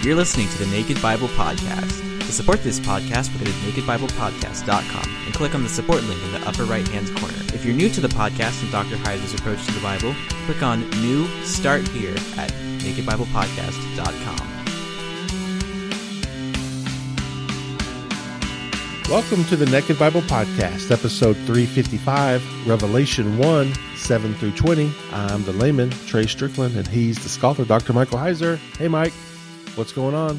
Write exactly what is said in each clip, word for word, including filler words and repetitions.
You're listening to the Naked Bible Podcast. To support this podcast, go to naked bible podcast dot com and click on the support link in the upper right-hand corner. If you're new to the podcast and Doctor Heiser's approach to the Bible, click on New Start Here at naked bible podcast dot com. Welcome to the Naked Bible Podcast, episode three fifty-five, Revelation one, seven through twenty. I'm the layman, Trey Strickland, and he's the scholar, Doctor Michael Heiser. Hey, Mike, what's going on?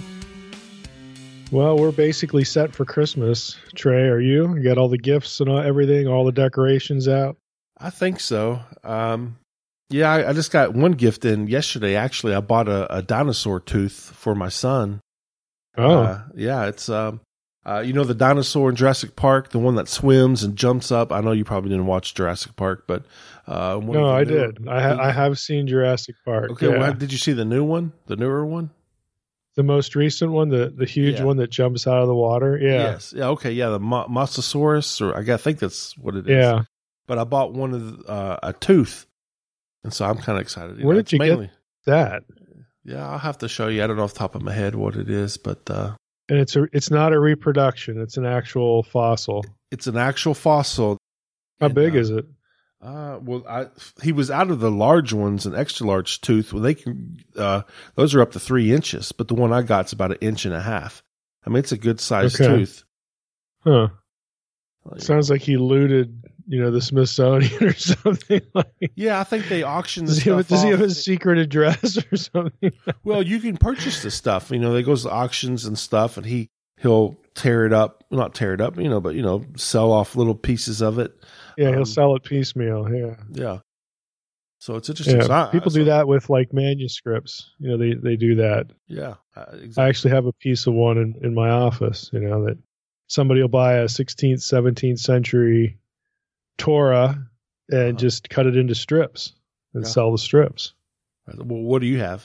Well, we're basically set for Christmas. Trey, are you? You got all the gifts and all, everything, all the decorations out? I think so. Um, yeah, I, I just got one gift in yesterday. Actually, I bought a, a dinosaur tooth for my son. Oh. Uh, yeah, it's... Um, Uh, you know the dinosaur in Jurassic Park, the one that swims and jumps up? I know you probably didn't watch Jurassic Park, but... Uh, one no, I newer, did. I, ha- I have seen Jurassic Park. Okay, yeah. well, did you see the new one? The newer one? The most recent one, the, the huge Yeah. one that jumps out of the water? Yeah. Yes. Yeah, okay, yeah, the Mo- Mosasaurus, or I, gotta think that's what it is. Yeah. But I bought one of the, uh, a tooth, and so I'm kind of excited. You Where know, did you mainly, get that? Yeah, I'll have to show you. I don't know off the top of my head what it is, but... Uh, And it's a, it's not a reproduction. It's an actual fossil. it's an actual fossil. How And, big uh, is it? Uh, well, I, he was out of the large ones, an extra large tooth. Well, they can, uh, those are up to three inches, but the one I got's about an inch and a half. I mean, it's a good sized Okay. tooth. Huh. Like, Sounds like he looted, you know, the Smithsonian or something. Like, yeah, I think they auction the does he, have, stuff does he off. have a secret address or something? Well, you can purchase the stuff. You know, they goes to auctions and stuff, and he he'll tear it up, not tear it up, you know, but you know, sell off little pieces of it. Yeah, he'll Um, sell it piecemeal. Yeah. Yeah. So it's interesting. Yeah, So I- people so- do that with like manuscripts. You know, they, they do that. Yeah, uh, I exactly. actually have a piece of one in, in my office, you know, that somebody will buy a sixteenth, seventeenth century Torah and Uh-huh. just cut it into strips and Yeah. sell the strips. Well, what do you have?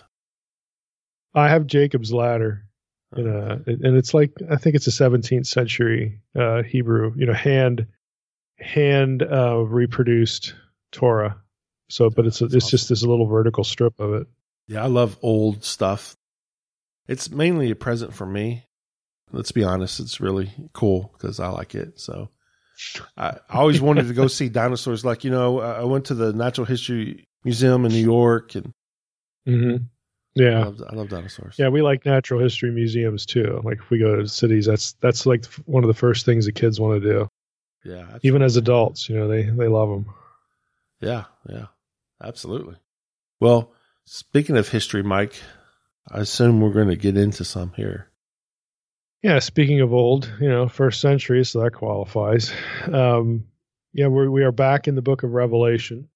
I have Jacob's Ladder, you know, and it's like, I think it's a seventeenth century uh, Hebrew, you know, hand, hand uh, reproduced Torah. So, but it's, a, That's it's awesome. just this little vertical strip of it. Yeah, I love old stuff. It's mainly a present for me. Let's be honest, it's really cool because I like it. So I, I always wanted to go see dinosaurs. Like, you know, I I went to the Natural History Museum in New York, and Mm-hmm. I, Yeah. love, I love dinosaurs. Yeah, we like natural history museums too. Like if we go to cities, that's that's like f- one of the first things the kids want to do. Yeah. Even as adults, you know, they they love them. Yeah, yeah, absolutely. Well, speaking of history, Mike, I assume we're going to get into some here. Yeah, speaking of old, you know, first century, so that qualifies. Um, yeah, we we are back in the book of Revelation.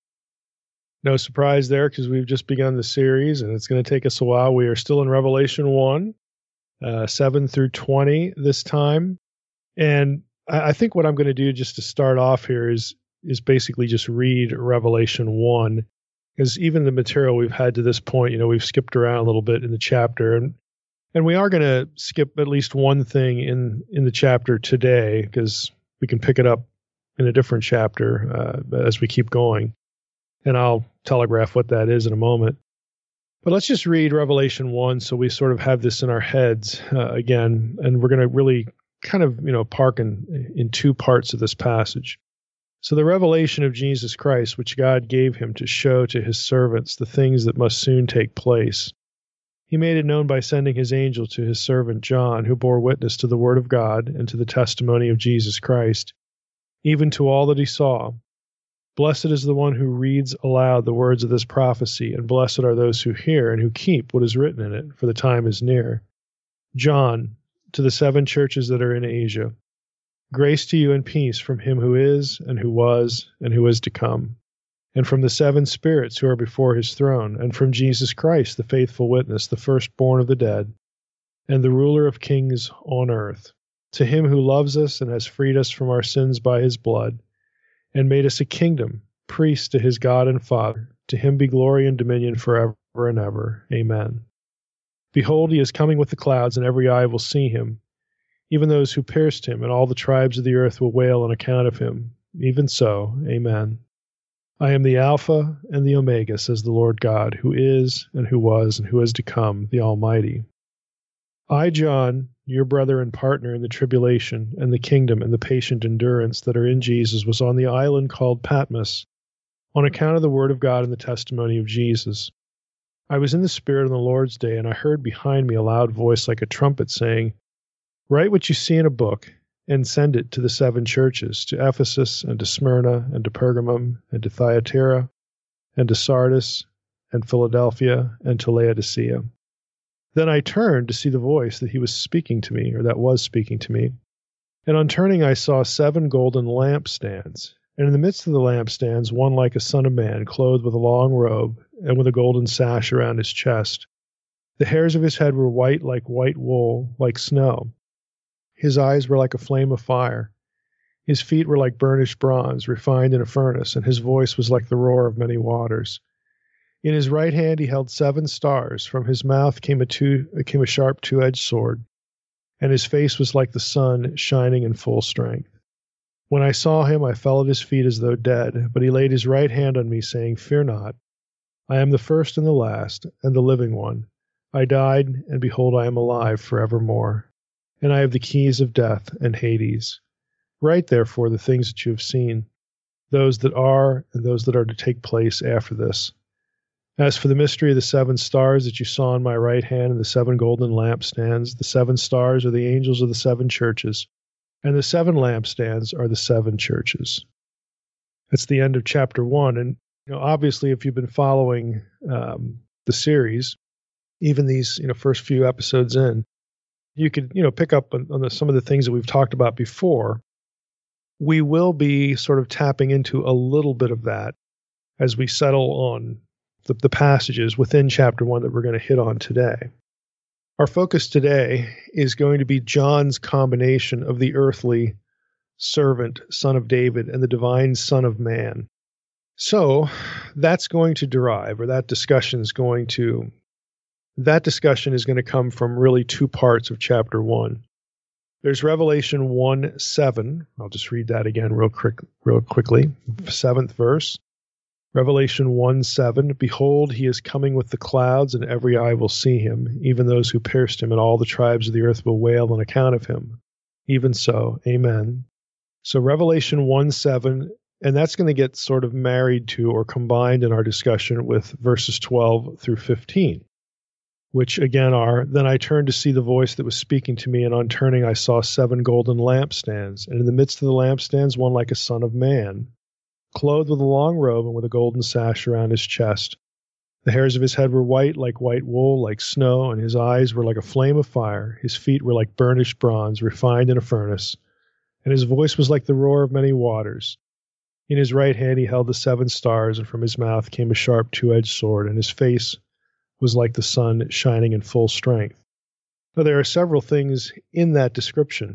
No surprise there because we've just begun the series, and it's going to take us a while. We are still in Revelation one, uh, seven through twenty this time, and I, I think what I'm going to do just to start off here is is basically just read Revelation one, because even the material we've had to this point, you know, we've skipped around a little bit in the chapter, and and we are going to skip at least one thing in in the chapter today, because we can pick it up in a different chapter uh, as we keep going. And I'll telegraph what that is in a moment. But let's just read Revelation one so we sort of have this in our heads uh, again. And we're going to really kind of, you know, park in, in two parts of this passage. So the revelation of Jesus Christ, which God gave him to show to his servants the things that must soon take place. He made it known by sending his angel to his servant John, who bore witness to the word of God and to the testimony of Jesus Christ, even to all that he saw. Blessed is the one who reads aloud the words of this prophecy, and blessed are those who hear and who keep what is written in it, for the time is near. John, to the seven churches that are in Asia, grace to you and peace from him who is, and who was, and who is to come, and from the seven spirits who are before his throne, and from Jesus Christ, the faithful witness, the firstborn of the dead, and the ruler of kings on earth, to him who loves us and has freed us from our sins by his blood, and made us a kingdom, priests to his God and Father. To him be glory and dominion forever and ever. Amen. Behold, he is coming with the clouds, and every eye will see him, even those who pierced him, and all the tribes of the earth will wail on account of him. Even so, amen. I am the Alpha and the Omega, says the Lord God, who is, and who was, and who is to come, the Almighty. I, John, your brother and partner in the tribulation and the kingdom and the patient endurance that are in Jesus, was on the island called Patmos on account of the word of God and the testimony of Jesus. I was in the Spirit on the Lord's day, and I heard behind me a loud voice like a trumpet saying, Write what you see in a book and send it to the seven churches, to Ephesus and to Smyrna and to Pergamum and to Thyatira and to Sardis and Philadelphia and to Laodicea. Then I turned to see the voice that he was speaking to me, or that was speaking to me. And on turning, I saw seven golden lampstands. And in the midst of the lampstands, one like a son of man, clothed with a long robe and with a golden sash around his chest. The hairs of his head were white like white wool, like snow. His eyes were like a flame of fire. His feet were like burnished bronze, refined in a furnace, and his voice was like the roar of many waters. In his right hand he held seven stars. From his mouth came a, two, came a sharp two-edged sword, and his face was like the sun shining in full strength. When I saw him, I fell at his feet as though dead, but he laid his right hand on me, saying, Fear not. I am the first and the last, and the living one. I died, and behold, I am alive forevermore. And I have the keys of death and Hades. Write, therefore, the things that you have seen, those that are and those that are to take place after this. As for the mystery of the seven stars that you saw in my right hand and the seven golden lampstands, the seven stars are the angels of the seven churches, and the seven lampstands are the seven churches. That's the end of chapter one. And you know, obviously, if you've been following um, the series, even these you know first few episodes in, you could you know pick up on, on the, some of the things that we've talked about before. We will be sort of tapping into a little bit of that as we settle on the, the passages within chapter one that we're going to hit on today. Our focus today is going to be John's combination of the earthly servant, son of David, and the divine son of man. So that's going to derive, or that discussion is going to, that discussion is going to come from really two parts of chapter one. There's Revelation one seven. I'll just read that again real quick, real quickly. Seventh verse. Revelation one seven, Behold, he is coming with the clouds, and every eye will see him, even those who pierced him, and all the tribes of the earth will wail on account of him. Even so, amen. So Revelation one seven, and that's going to get sort of married to or combined in our discussion with verses twelve through fifteen, which again are, Then I turned to see the voice that was speaking to me, and on turning I saw seven golden lampstands, and in the midst of the lampstands one like a son of man, clothed with a long robe and with a golden sash around his chest. The hairs of his head were white like white wool, like snow, and his eyes were like a flame of fire. His feet were like burnished bronze, refined in a furnace, and his voice was like the roar of many waters. In his right hand he held the seven stars, and from his mouth came a sharp two-edged sword, and his face was like the sun shining in full strength. Now there are several things in that description.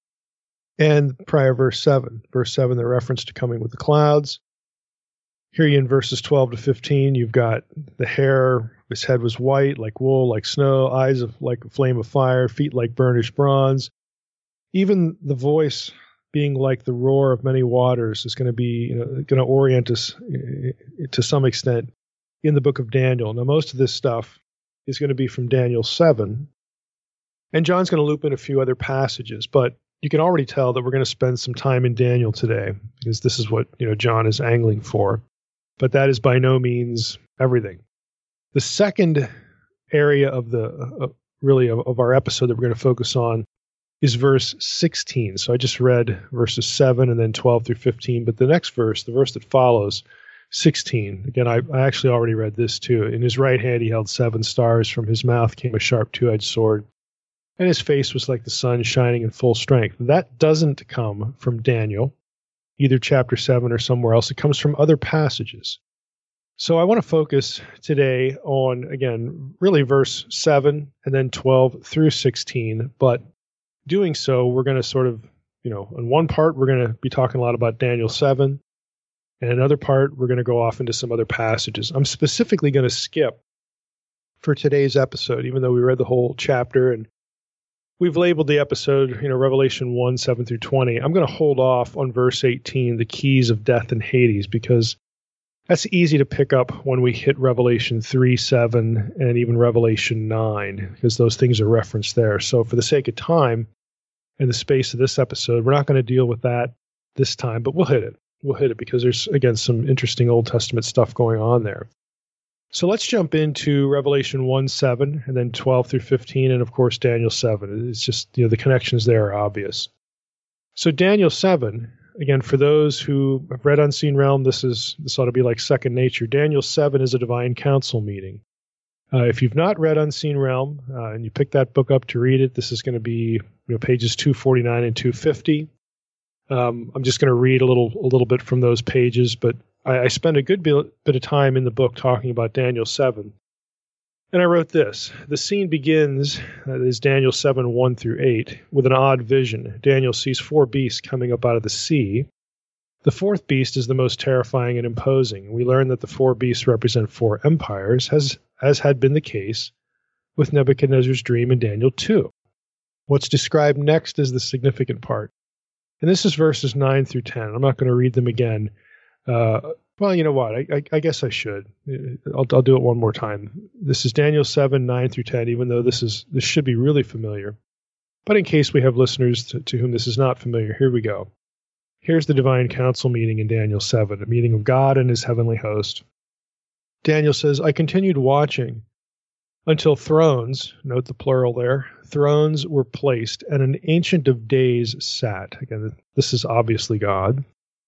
And prior verse seven. Verse seven, the reference to coming with the clouds. Here in verses twelve to fifteen, you've got the hair, his head was white, like wool, like snow, eyes of like a flame of fire, feet like burnished bronze. Even the voice being like the roar of many waters is going to be, you know, going to orient us to some extent in the book of Daniel. Now, most of this stuff is going to be from Daniel seven. And John's going to loop in a few other passages, but you can already tell that we're going to spend some time in Daniel today, because this is what, you know, John is angling for. But that is by no means everything. The second area of the uh, really of, of our episode that we're going to focus on is verse sixteen. So I just read verses seven and then twelve through fifteen, but the next verse, the verse that follows, sixteen. Again, I, I actually already read this too. In his right hand he held seven stars. From his mouth came a sharp two-edged sword, and his face was like the sun shining in full strength. That doesn't come from Daniel, either chapter seven or somewhere else. It comes from other passages. So I want to focus today on, again, really verse seven and then twelve through sixteen. But doing so, we're going to sort of, you know, in one part, we're going to be talking a lot about Daniel seven. And another part, we're going to go off into some other passages. I'm specifically going to skip for today's episode, even though we read the whole chapter and we've labeled the episode, you know, Revelation one, seven through twenty. I'm going to hold off on verse eighteen, the keys of death and Hades, because That's easy to pick up when we hit Revelation three, seven, and even Revelation nine, because those things are referenced there. So for the sake of time and the space of this episode, we're not going to deal with that this time, but we'll hit it. We'll hit it because there's, again, some interesting Old Testament stuff going on there. So let's jump into Revelation one, seven, and then twelve through fifteen, and of course Daniel seven. It's just, you know, the connections there are obvious. So Daniel seven, again, for those who have read Unseen Realm, this is this ought to be like second nature. Daniel seven is a divine council meeting. Uh, if you've not read Unseen Realm uh, and you pick that book up to read it, this is going to be, you know, pages two forty-nine and two fifty. Um, I'm just going to read a little a little bit from those pages, but I, I spend a good bit, bit of time in the book talking about Daniel seven. And I wrote this. The scene begins, uh, is Daniel seven, one through eight, with an odd vision. Daniel sees four beasts coming up out of the sea. The fourth beast is the most terrifying and imposing. We learn that the four beasts represent four empires, as, as had been the case with Nebuchadnezzar's dream in Daniel two. What's described next is the significant part. And this is verses nine through ten. I'm not going to read them again. Uh, well, you know what? I, I, I guess I should. I'll, I'll do it one more time. This is Daniel seven, nine through ten, even though this is this should be really familiar. But in case we have listeners to, to whom this is not familiar, here we go. Here's the divine council meeting in Daniel seven, a meeting of God and his heavenly host. Daniel says, I continued watching until thrones, note the plural there, thrones were placed, and an Ancient of Days sat. Again, this is obviously God.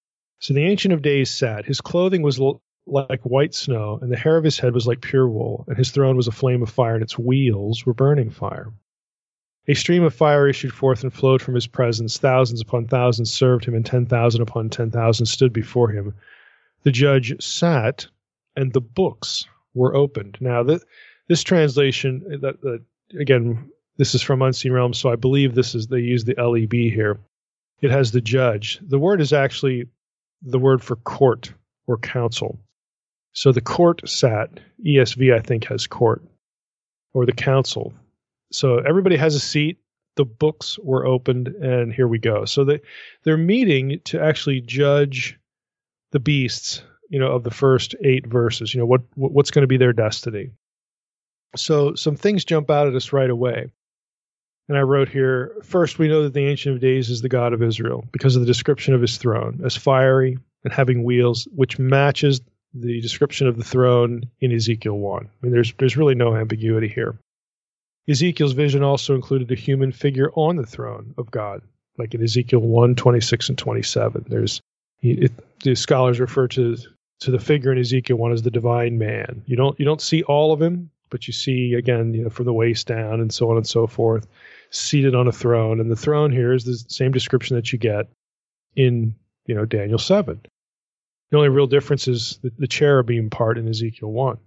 So the Ancient of Days sat. His clothing was l- like white snow, and the hair of his head was like pure wool, and his throne was a flame of fire, and its wheels were burning fire. A stream of fire issued forth and flowed from his presence. Thousands upon thousands served him, and ten thousand upon ten thousand stood before him. The judge sat, and the books were opened. Now, th- this translation, that, that again, this is from Unseen Realm, so I believe this is, they use the L E B here. It has the judge. The word is actually the word for court or council. So the court sat. E S V, I think, has court, or the council. So everybody has a seat. The books were opened, and here we go. So they, they're meeting to actually judge the beasts, you know, of the first eight verses. You know, what what's going to be their destiny. So some things jump out at us right away. And I wrote here, first, we know that the Ancient of Days is the God of Israel because of the description of his throne as fiery and having wheels, which matches the description of the throne in Ezekiel one. I mean, there's there's really no ambiguity here. Ezekiel's vision also included a human figure on the throne of God, like in Ezekiel one, twenty-six and twenty-seven. There's it, the scholars refer to to the figure in Ezekiel one as the divine man. You don't you don't see all of him, but you see, again, you know, from the waist down and so on and so forth, seated on a throne. And the throne here is the same description that you get in, you know, Daniel seven. The only real difference is the, the cherubim part in Ezekiel one.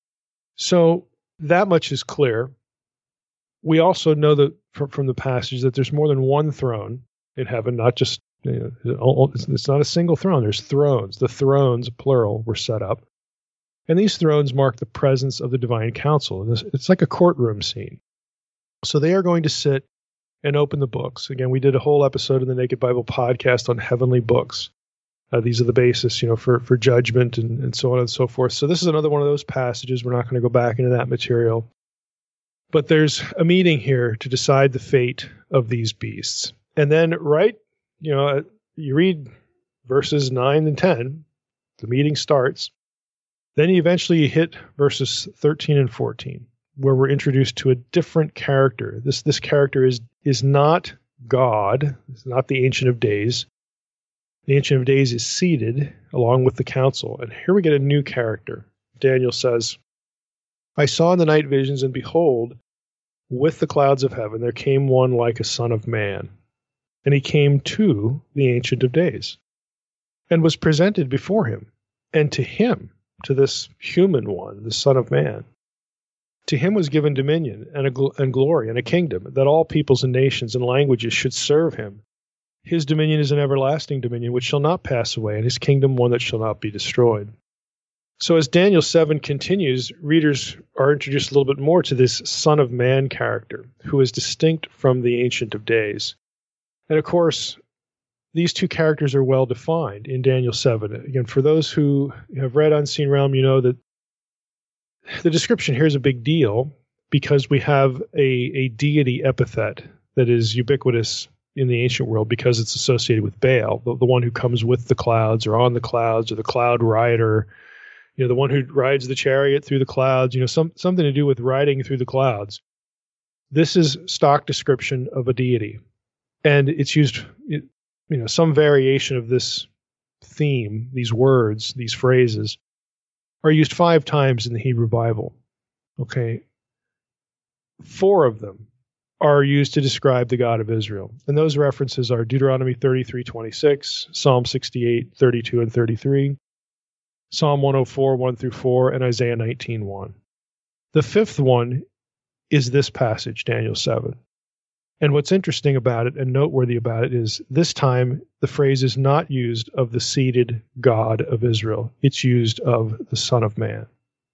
So that much is clear. We also know that from, from the passage that there's more than one throne in heaven, not just, you know, it's not a single throne. There's thrones. The thrones, plural, were set up. And these thrones mark the presence of the divine council. It's like a courtroom scene. So they are going to sit and open the books. Again, we did a whole episode in the Naked Bible podcast on heavenly books. Uh, these are the basis, you know, for, for judgment and, and so on and so forth. So this is another one of those passages. We're not going to go back into that material. But there's a meeting here to decide the fate of these beasts. And then, right, you know, you read verses nine and ten, the meeting starts. Then eventually you hit verses thirteen and fourteen, where we're introduced to a different character. This this character is is not God. It's not the Ancient of Days. The Ancient of Days is seated along with the council. And here we get a new character. Daniel says, I saw in the night visions, and behold, with the clouds of heaven there came one like a son of man. And he came to the Ancient of Days, and was presented before him, and to him, to this human one, the Son of Man. To him was given dominion and, a gl- and glory and a kingdom, that all peoples and nations and languages should serve him. His dominion is an everlasting dominion which shall not pass away, and his kingdom one that shall not be destroyed. So as Daniel seven continues, readers are introduced a little bit more to this Son of Man character, who is distinct from the Ancient of Days. And of course, these two characters are well defined in Daniel seven. Again, for those who have read Unseen Realm, you know that the description here is a big deal because we have a, a deity epithet that is ubiquitous in the ancient world because it's associated with Baal, the, the one who comes with the clouds or on the clouds, or the cloud rider, you know, the one who rides the chariot through the clouds, you know, some, something to do with riding through the clouds. This is stock description of a deity. And it's used, you know, some variation of this theme, these words, these phrases, are used five times in the Hebrew Bible. Okay. Four of them are used to describe the God of Israel. And those references are Deuteronomy thirty-three twenty-six, Psalm sixty-eight, thirty-two and thirty-three, Psalm one oh four, one through four, and Isaiah nineteen, one. The fifth one is this passage, Daniel seven. And what's interesting about it and noteworthy about it is this time the phrase is not used of the seated God of Israel. It's used of the Son of Man.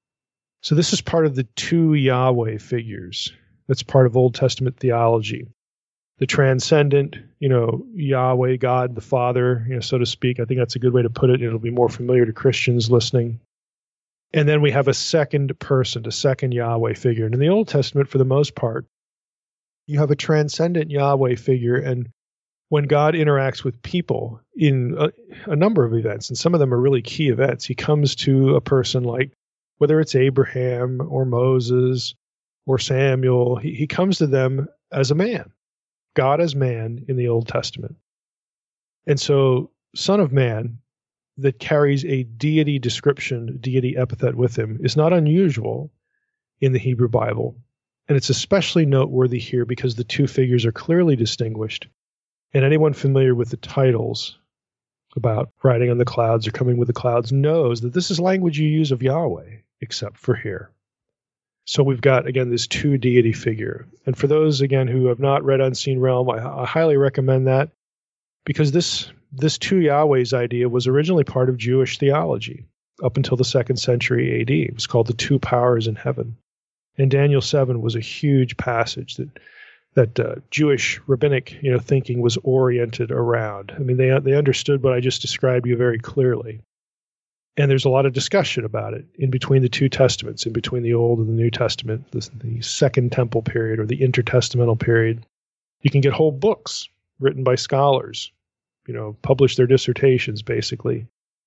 So this is part of the two Yahweh figures. That's part of Old Testament theology. The transcendent, you know, Yahweh, God, the Father, you know, so to speak. I think that's a good way to put it. It'll be more familiar to Christians listening. And then we have a second person, a second Yahweh figure. And in the Old Testament, for the most part, you have a transcendent Yahweh figure. And when God interacts with people in a, a number of events, and some of them are really key events, he comes to a person like, whether it's Abraham or Moses or Samuel, he, he comes to them as a man, God as man in the Old Testament. And so, Son of Man, that carries a deity description, deity epithet with him, is not unusual in the Hebrew Bible. And it's especially noteworthy here because the two figures are clearly distinguished. And anyone familiar with the titles about riding on the clouds or coming with the clouds knows that this is language you use of Yahweh, except for here. So we've got, again, this two deity figure. And for those, again, who have not read Unseen Realm, I, I highly recommend that because this this two Yahwehs idea was originally part of Jewish theology up until the second century A D. It was called the two powers in heaven. And Daniel seven was a huge passage that that uh, Jewish rabbinic, you know, thinking was oriented around. I mean, they they understood what I just described to you very clearly. And there's a lot of discussion about it in between the two testaments, in between the Old and the New Testament, the, the Second Temple period or the intertestamental period. You can get whole books written by scholars, you know, publish their dissertations basically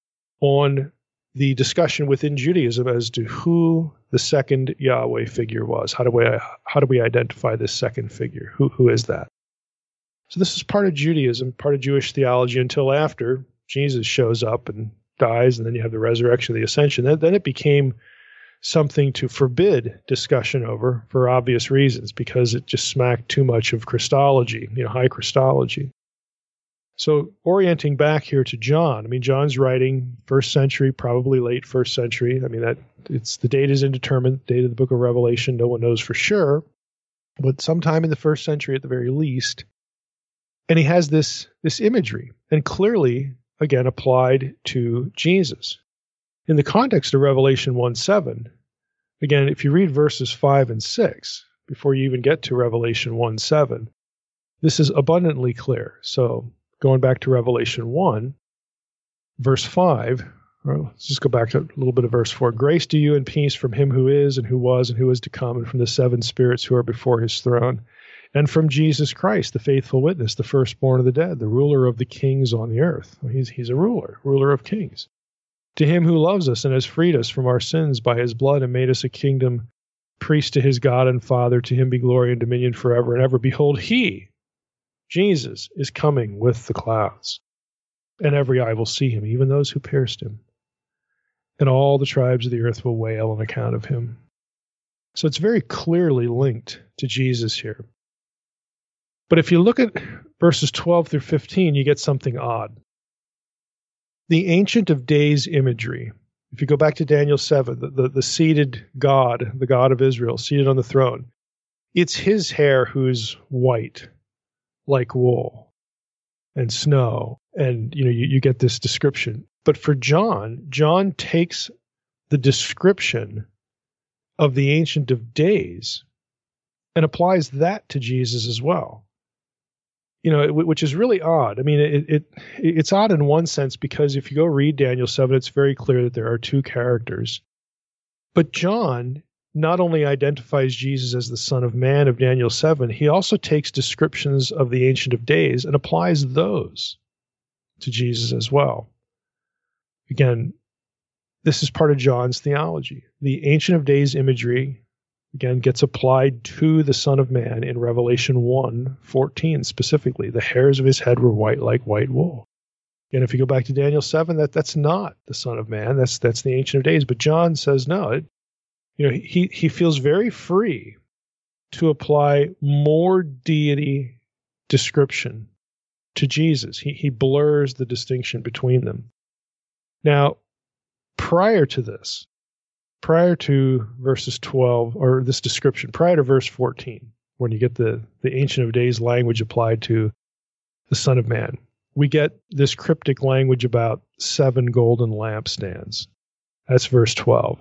on the discussion within Judaism as to who the second Yahweh figure was. How do we how do we identify this second figure? Who who is that? So this is part of Judaism, part of Jewish theology until after Jesus shows up and dies, and then you have the resurrection, the ascension. Then, then it became something to forbid discussion over for obvious reasons, because it just smacked too much of Christology, you know, high Christology. So orienting back here to John, I mean, John's writing first century, probably late first century. I mean, that it's the date is indeterminate, date of the book of Revelation, no one knows for sure, but sometime in the first century at the very least. And he has this this imagery, and clearly, again, applied to Jesus. In the context of Revelation one seven, again, if you read verses five and six, before you even get to Revelation one seven, this is abundantly clear. So going back to Revelation one, verse five, or let's just go back to a little bit of verse four. Grace to you and peace from him who is and who was and who is to come, and from the seven spirits who are before his throne, and from Jesus Christ, the faithful witness, the firstborn of the dead, the ruler of the kings on the earth. He's, he's a ruler, ruler of kings. To him who loves us and has freed us from our sins by his blood and made us a kingdom, priest to his God and Father, to him be glory and dominion forever and ever. Behold, he, Jesus, is coming with the clouds, and every eye will see him, even those who pierced him. And all the tribes of the earth will wail on account of him. So it's very clearly linked to Jesus here. But if you look at verses twelve through fifteen, you get something odd. The Ancient of Days imagery, if you go back to Daniel seven, the, the, the seated God, the God of Israel, seated on the throne, it's his hair who's white, like wool and snow. And, you know, you, you get this description. But for John, John takes the description of the Ancient of Days and applies that to Jesus as well. you know, which is really odd. I mean, it, it it's odd in one sense, because if you go read Daniel seven, it's very clear that there are two characters. But John not only identifies Jesus as the Son of Man of Daniel seven, he also takes descriptions of the Ancient of Days and applies those to Jesus as well. Again, this is part of John's theology. The Ancient of Days imagery, again, gets applied to the Son of Man in Revelation one fourteen specifically. The hairs of his head were white like white wool. And if you go back to Daniel seven, that, that's not the Son of Man. That's that's the Ancient of Days. But John says, no, it, you know, he, he feels very free to apply more deity description to Jesus. He, he blurs the distinction between them. Now, prior to this, prior to verses twelve, or this description, prior to verse fourteen, when you get the, the Ancient of Days language applied to the Son of Man, we get this cryptic language about seven golden lampstands. That's verse twelve.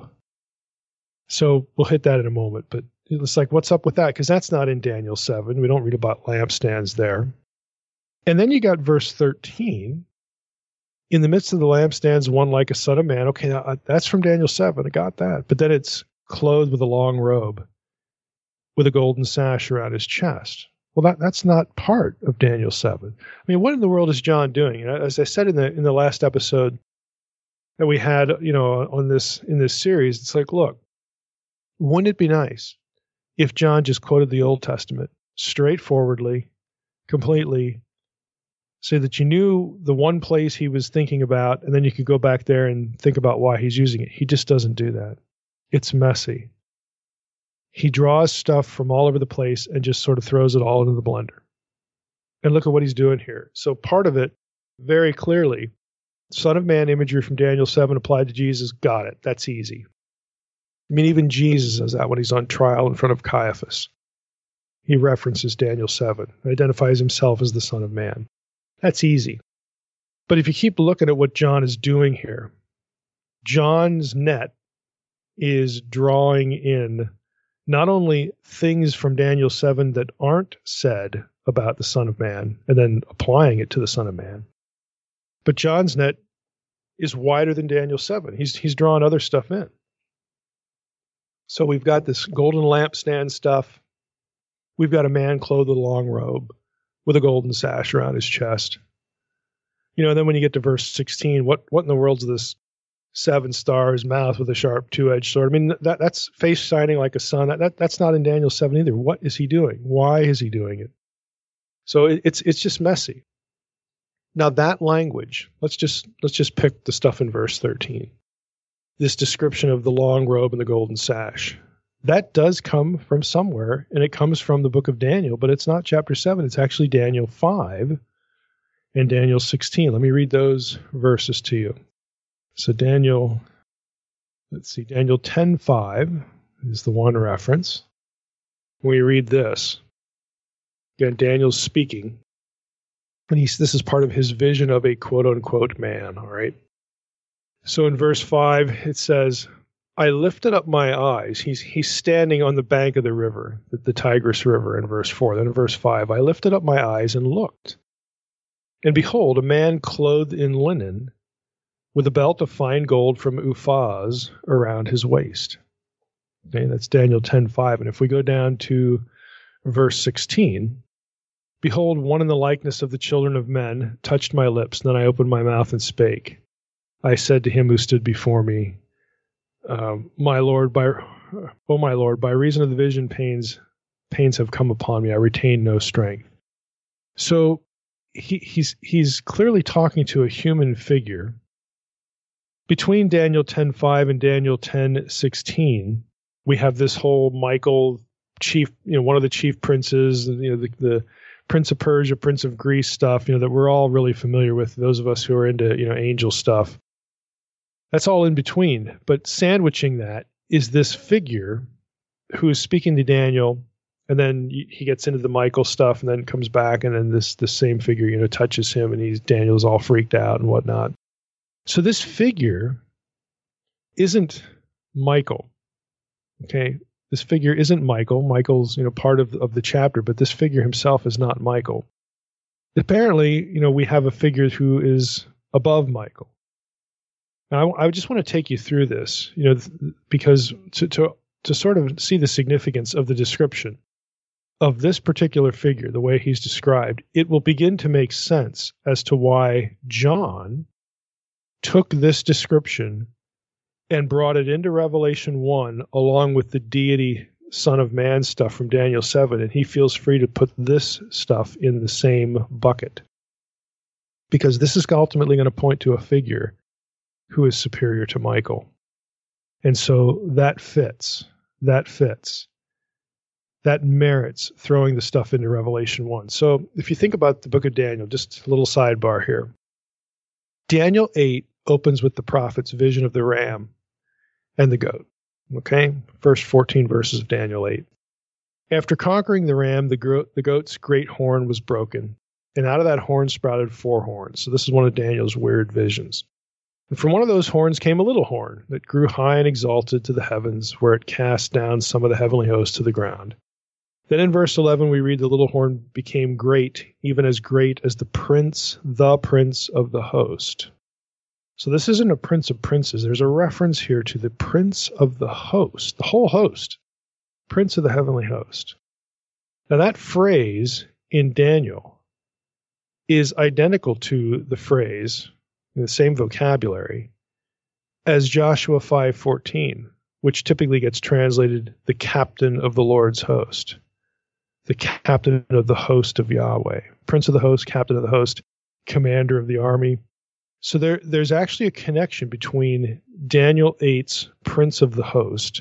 So we'll hit that in a moment, but it's like, what's up with that? Because that's not in Daniel seven. We don't read about lampstands there. And then you got verse thirteen. In the midst of the lampstands, one like a son of man. Okay, now, that's from Daniel seven. I got that. But then it's clothed with a long robe with a golden sash around his chest. Well, that, that's not part of Daniel seven. I mean, what in the world is John doing? You know, as I said in the in the last episode that we had, you know, on this in this series, it's like, look, wouldn't it be nice if John just quoted the Old Testament straightforwardly, completely, so that you knew the one place he was thinking about, and then you could go back there and think about why he's using it? He just doesn't do that. It's messy. He draws stuff from all over the place and just sort of throws it all into the blender. And look at what he's doing here. So part of it, very clearly, Son of Man imagery from Daniel seven applied to Jesus, got it. That's easy. I mean, even Jesus does that when he's on trial in front of Caiaphas. He references Daniel seven, identifies himself as the Son of Man. That's easy. But if you keep looking at what John is doing here, John's net is drawing in not only things from Daniel seven that aren't said about the Son of Man and then applying it to the Son of Man, but John's net is wider than Daniel seven. He's he's drawn other stuff in. So we've got this golden lampstand stuff. We've got a man clothed with a long robe with a golden sash around his chest. You know, and then when you get to verse sixteen, what what in the world's this seven stars, mouth with a sharp two-edged sword? I mean, that that's face shining like a sun. That, that that's not in Daniel seven either. What is he doing? Why is he doing it? So it, it's it's just messy. Now that language, let's just let's just pick the stuff in verse thirteen. This description of the long robe and the golden sash. That does come from somewhere, and it comes from the book of Daniel, but it's not chapter seven. It's actually Daniel five and Daniel sixteen. Let me read those verses to you. So Daniel, let's see, Daniel ten five is the one reference. We read this. Again, Daniel's speaking, and he's, this is part of his vision of a quote-unquote man, all right? So in verse five, it says, I lifted up my eyes. He's he's standing on the bank of the river, the, the Tigris River in verse four. Then in verse five, I lifted up my eyes and looked. And behold, a man clothed in linen with a belt of fine gold from Uphaz around his waist. Okay, that's Daniel ten five. And if we go down to verse sixteen, behold, one in the likeness of the children of men touched my lips. Then I opened my mouth and spake. I said to him who stood before me, Um, my Lord, by oh my Lord, by reason of the vision, pains pains have come upon me. I retain no strength. So he, he's he's clearly talking to a human figure. Between Daniel ten five and Daniel ten sixteen, we have this whole Michael, chief, you know, one of the chief princes, you know, the, the Prince of Persia, Prince of Greece stuff, you know, that we're all really familiar with. Those of us who are into, you know, angel stuff. That's all in between. But sandwiching that is this figure who is speaking to Daniel, and then he gets into the Michael stuff, and then comes back, and then this this same figure, you know, touches him, and he's Daniel's all freaked out and whatnot. So this figure isn't Michael. Okay, this figure isn't Michael. Michael's, you know, part of of the chapter, but this figure himself is not Michael. apparently, you know, we have a figure who is above Michael. Now, I, I just want to take you through this, you know, th- because to, to to sort of see the significance of the description of this particular figure, the way he's described, it will begin to make sense as to why John took this description and brought it into Revelation one along with the deity Son of Man stuff from Daniel seven, and he feels free to put this stuff in the same bucket. Because this is ultimately going to point to a figure who is superior to Michael. And so that fits. That fits. That merits throwing the stuff into Revelation one. So if you think about the book of Daniel, just a little sidebar here. Daniel eight opens with the prophet's vision of the ram and the goat. Okay? First fourteen verses of Daniel eight. After conquering the ram, the, gro- the goat's great horn was broken, and out of that horn sprouted four horns. So this is one of Daniel's weird visions. And from one of those horns came a little horn that grew high and exalted to the heavens, where it cast down some of the heavenly hosts to the ground. Then in verse eleven, we read the little horn became great, even as great as the prince, the prince of the host. So this isn't a prince of princes. There's a reference here to the prince of the host, the whole host, prince of the heavenly host. Now that phrase in Daniel is identical to the phrase, in the same vocabulary, as Joshua five fourteen, which typically gets translated the captain of the Lord's host, the captain of the host of Yahweh, prince of the host, captain of the host, commander of the army. So there, there's actually a connection between Daniel eight's prince of the host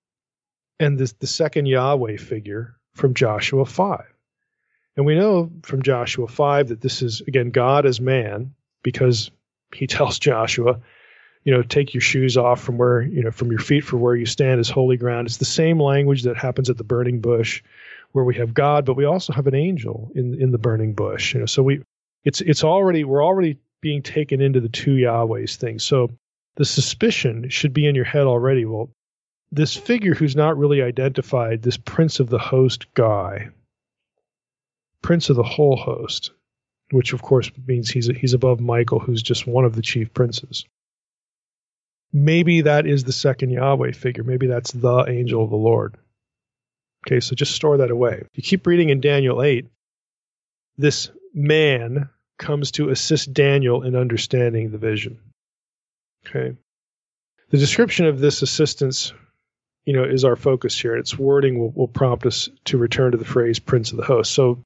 and this, the second Yahweh figure from Joshua five. And we know from Joshua five that this is, again, God as man, because he tells Joshua, you know, take your shoes off from where, you know, from your feet for where you stand is holy ground. It's the same language that happens at the burning bush, where we have God, but we also have an angel in, in the burning bush. You know, so we, it's, it's already, we're already being taken into the two Yahwehs thing. So the suspicion should be in your head already. Well, this figure who's not really identified, this prince of the host guy, prince of the whole host, which of course means he's he's above Michael, who's just one of the chief princes. Maybe that is the second Yahweh figure. Maybe that's the angel of the Lord. Okay, so just store that away. You keep reading in Daniel eight, this man comes to assist Daniel in understanding the vision. Okay. The description of this assistance, you know, is our focus here. Its wording will, will prompt us to return to the phrase prince of the host. So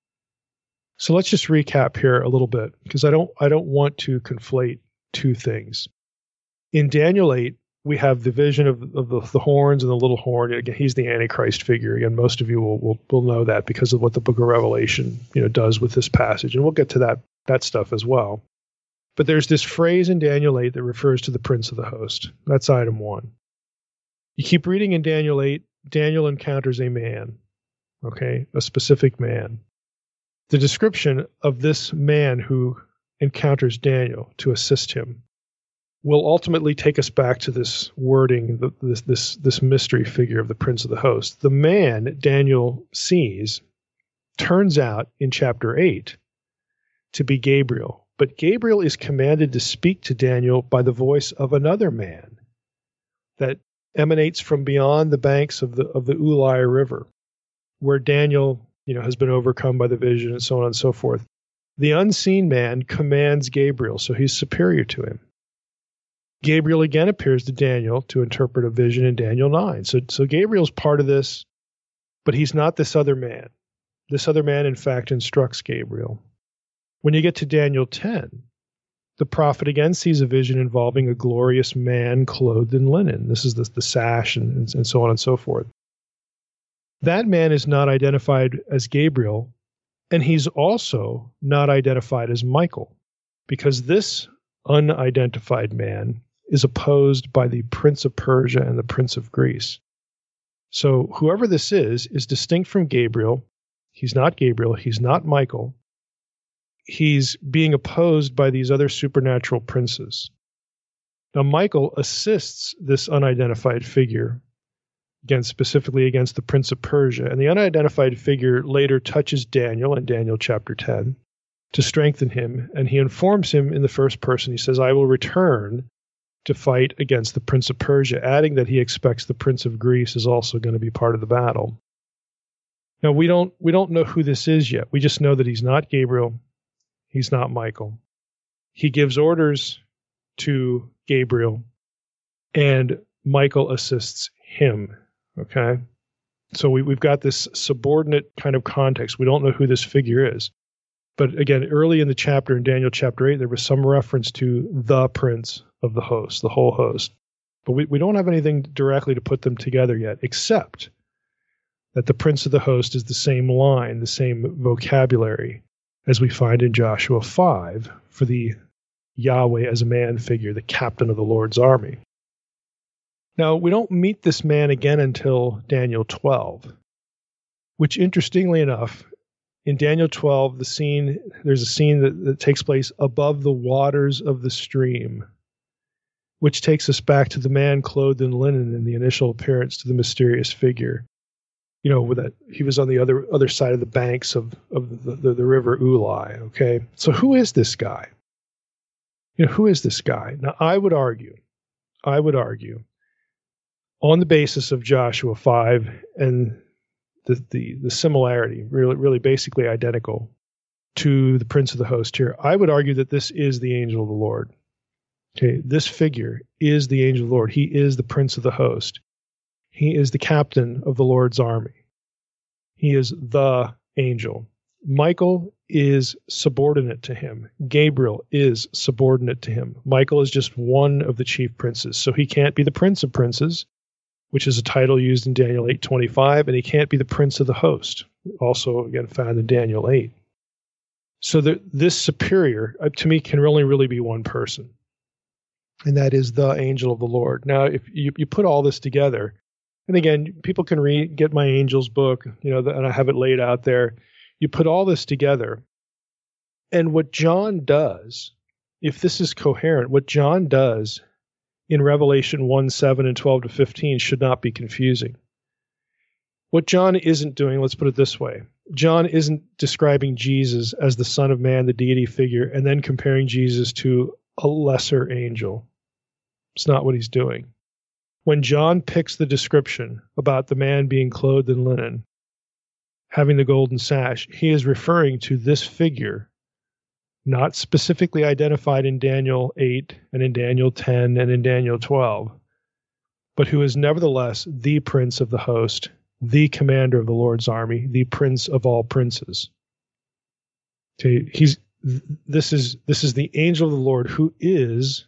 So let's just recap here a little bit, because I don't I don't want to conflate two things. In Daniel eight, we have the vision of, of the, the horns and the little horn. Again, he's the Antichrist figure. Again, most of you will, will will know that because of what the book of Revelation, you know, does with this passage. And we'll get to that that stuff as well. But there's this phrase in Daniel eight that refers to the prince of the host. That's item one. You keep reading in Daniel eight, Daniel encounters a man, okay, a specific man. The description of this man who encounters Daniel to assist him will ultimately take us back to this wording, this this this mystery figure of the prince of the host. The man Daniel sees turns out in chapter eight to be Gabriel, but Gabriel is commanded to speak to Daniel by the voice of another man that emanates from beyond the banks of the of the Ulai River, where Daniel, you know, has been overcome by the vision and so on and so forth. The unseen man commands Gabriel, so he's superior to him. Gabriel again appears to Daniel to interpret a vision in Daniel nine. So, so Gabriel's part of this, but he's not this other man. This other man, in fact, instructs Gabriel. When you get to Daniel ten, the prophet again sees a vision involving a glorious man clothed in linen. This is the, the sash and, and, and so on and so forth. That man is not identified as Gabriel, and he's also not identified as Michael, because this unidentified man is opposed by the prince of Persia and the prince of Greece. So whoever this is, is distinct from Gabriel. He's not Gabriel. He's not Michael. He's being opposed by these other supernatural princes. Now, Michael assists this unidentified figure, again, specifically against the prince of Persia. And the unidentified figure later touches Daniel in Daniel chapter ten. to strengthen him, and he informs him in the first person. He says, I will return to fight against the prince of Persia, adding that he expects the prince of Greece is also going to be part of the battle. Now, we don't we don't know who this is yet. We just know that he's not Gabriel. He's not Michael. He gives orders to Gabriel, and Michael assists him. Okay? So we, we've got this subordinate kind of context. We don't know who this figure is. But again, early in the chapter, in Daniel chapter eight, there was some reference to the prince of the host, the whole host. But we, we don't have anything directly to put them together yet, except that the prince of the host is the same line, the same vocabulary as we find in Joshua five for the Yahweh as a man figure, the captain of the Lord's army. Now, we don't meet this man again until Daniel twelve, which, interestingly enough, in Daniel twelve, the scene there's a scene that, that takes place above the waters of the stream, which takes us back to the man clothed in linen in the initial appearance to the mysterious figure. You know, with that he was on the other other side of the banks of, of the, the, the river Ulai. Okay, so who is this guy? You know, who is this guy? Now, I would argue, I would argue, on the basis of Joshua five and the the, the similarity, really, really basically identical to the prince of the host here, I would argue that this is the angel of the Lord. Okay, this figure is the angel of the Lord. He is the prince of the host. He is the captain of the Lord's army. He is the angel. Michael is subordinate to him. Gabriel is subordinate to him. Michael is just one of the chief princes, so he can't be the prince of princes, which is a title used in Daniel eight twenty-five, and he can't be the prince of the host, also again found in Daniel eight. So the, this superior, uh, to me, can only really be one person, and that is the angel of the Lord. Now, if you, you put all this together, and again, people can read, get my angels book, you know, and I have it laid out there. You put all this together, and what John does, if this is coherent, what John does in Revelation one, seven, and twelve to fifteen should not be confusing. What John isn't doing, let's put it this way, John isn't describing Jesus as the Son of Man, the deity figure, and then comparing Jesus to a lesser angel. It's not what he's doing. When John picks the description about the man being clothed in linen, having the golden sash, he is referring to this figure, not specifically identified in Daniel eight and in Daniel ten and in Daniel twelve, but who is nevertheless the prince of the host, the commander of the Lord's army, the prince of all princes. Okay, he's this is this is the angel of the Lord, who is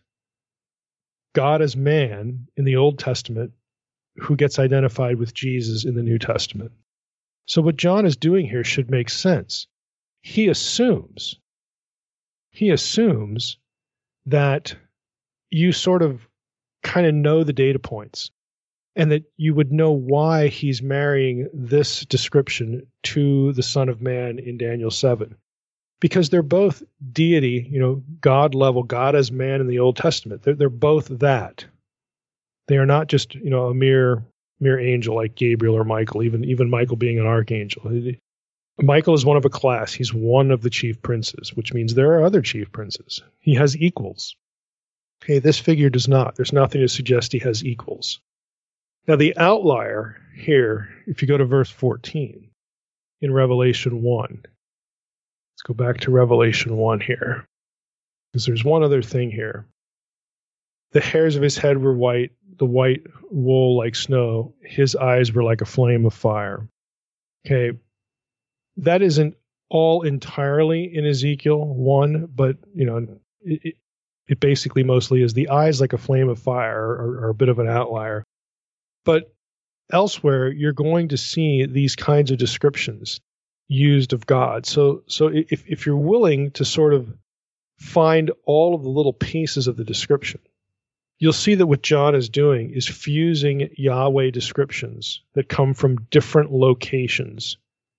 God as man in the Old Testament, who gets identified with Jesus in the New Testament. So what John is doing here should make sense. He assumes, he assumes that you sort of kind of know the data points, and that you would know why he's marrying this description to the Son of Man in Daniel seven. Because they're both deity, you know, God level, God as man in the Old Testament. They're, they're both that. They are not just, you know, a mere mere angel like Gabriel or Michael, even even Michael being an archangel. Michael is one of a class. He's one of the chief princes, which means there are other chief princes. He has equals. Okay, this figure does not. There's nothing to suggest he has equals. Now, the outlier here, if you go to verse fourteen in Revelation one, let's go back to Revelation one here, because there's one other thing here. The hairs of his head were white, the white wool like snow. His eyes were like a flame of fire. Okay, that isn't all entirely in Ezekiel one, but, you know, it, it basically mostly is. The eyes like a flame of fire are, are a bit of an outlier. But elsewhere, you're going to see these kinds of descriptions used of God. So so if, if you're willing to sort of find all of the little pieces of the description, you'll see that what John is doing is fusing Yahweh descriptions that come from different locations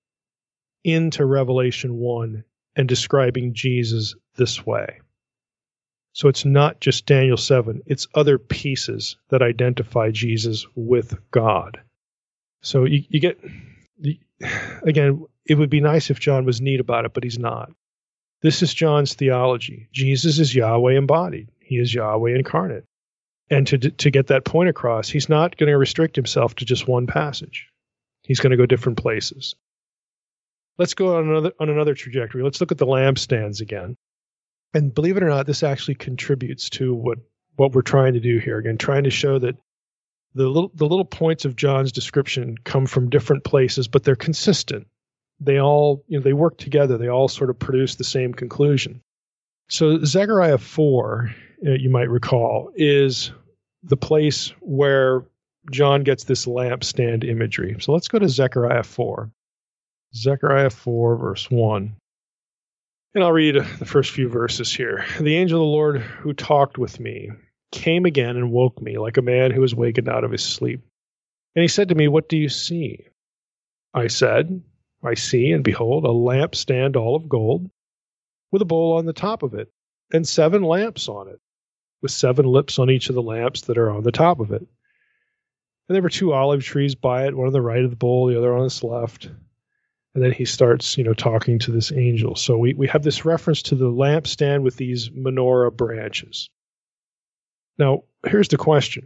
into Revelation one and describing Jesus this way. So it's not just Daniel seven, it's other pieces that identify Jesus with God. So you, you get, again, it would be nice if John was neat about it, but he's not. This is John's theology. Jesus is Yahweh embodied. He is Yahweh incarnate. And to to get that point across, he's not going to restrict himself to just one passage. He's going to go different places. Let's go on another on another trajectory. Let's look at the lampstands again. And believe it or not, this actually contributes to what, what we're trying to do here. Again, trying to show that the little the little points of John's description come from different places, but they're consistent. They all, you know, they work together. They all sort of produce the same conclusion. So Zechariah four, uh, you might recall, is the place where John gets this lampstand imagery. So let's go to Zechariah four. Zechariah four, verse one. And I'll read the first few verses here. The angel of the Lord who talked with me came again and woke me like a man who is wakened out of his sleep. And he said to me, "What do you see?" I said, "I see, and behold, a lampstand all of gold, with a bowl on the top of it, and seven lamps on it, with seven lips on each of the lamps that are on the top of it. And there were two olive trees by it, one on the right of the bowl, the other on its left." And then he starts, you know, talking to this angel. So we, we have this reference to the lampstand with these menorah branches. Now, here's the question.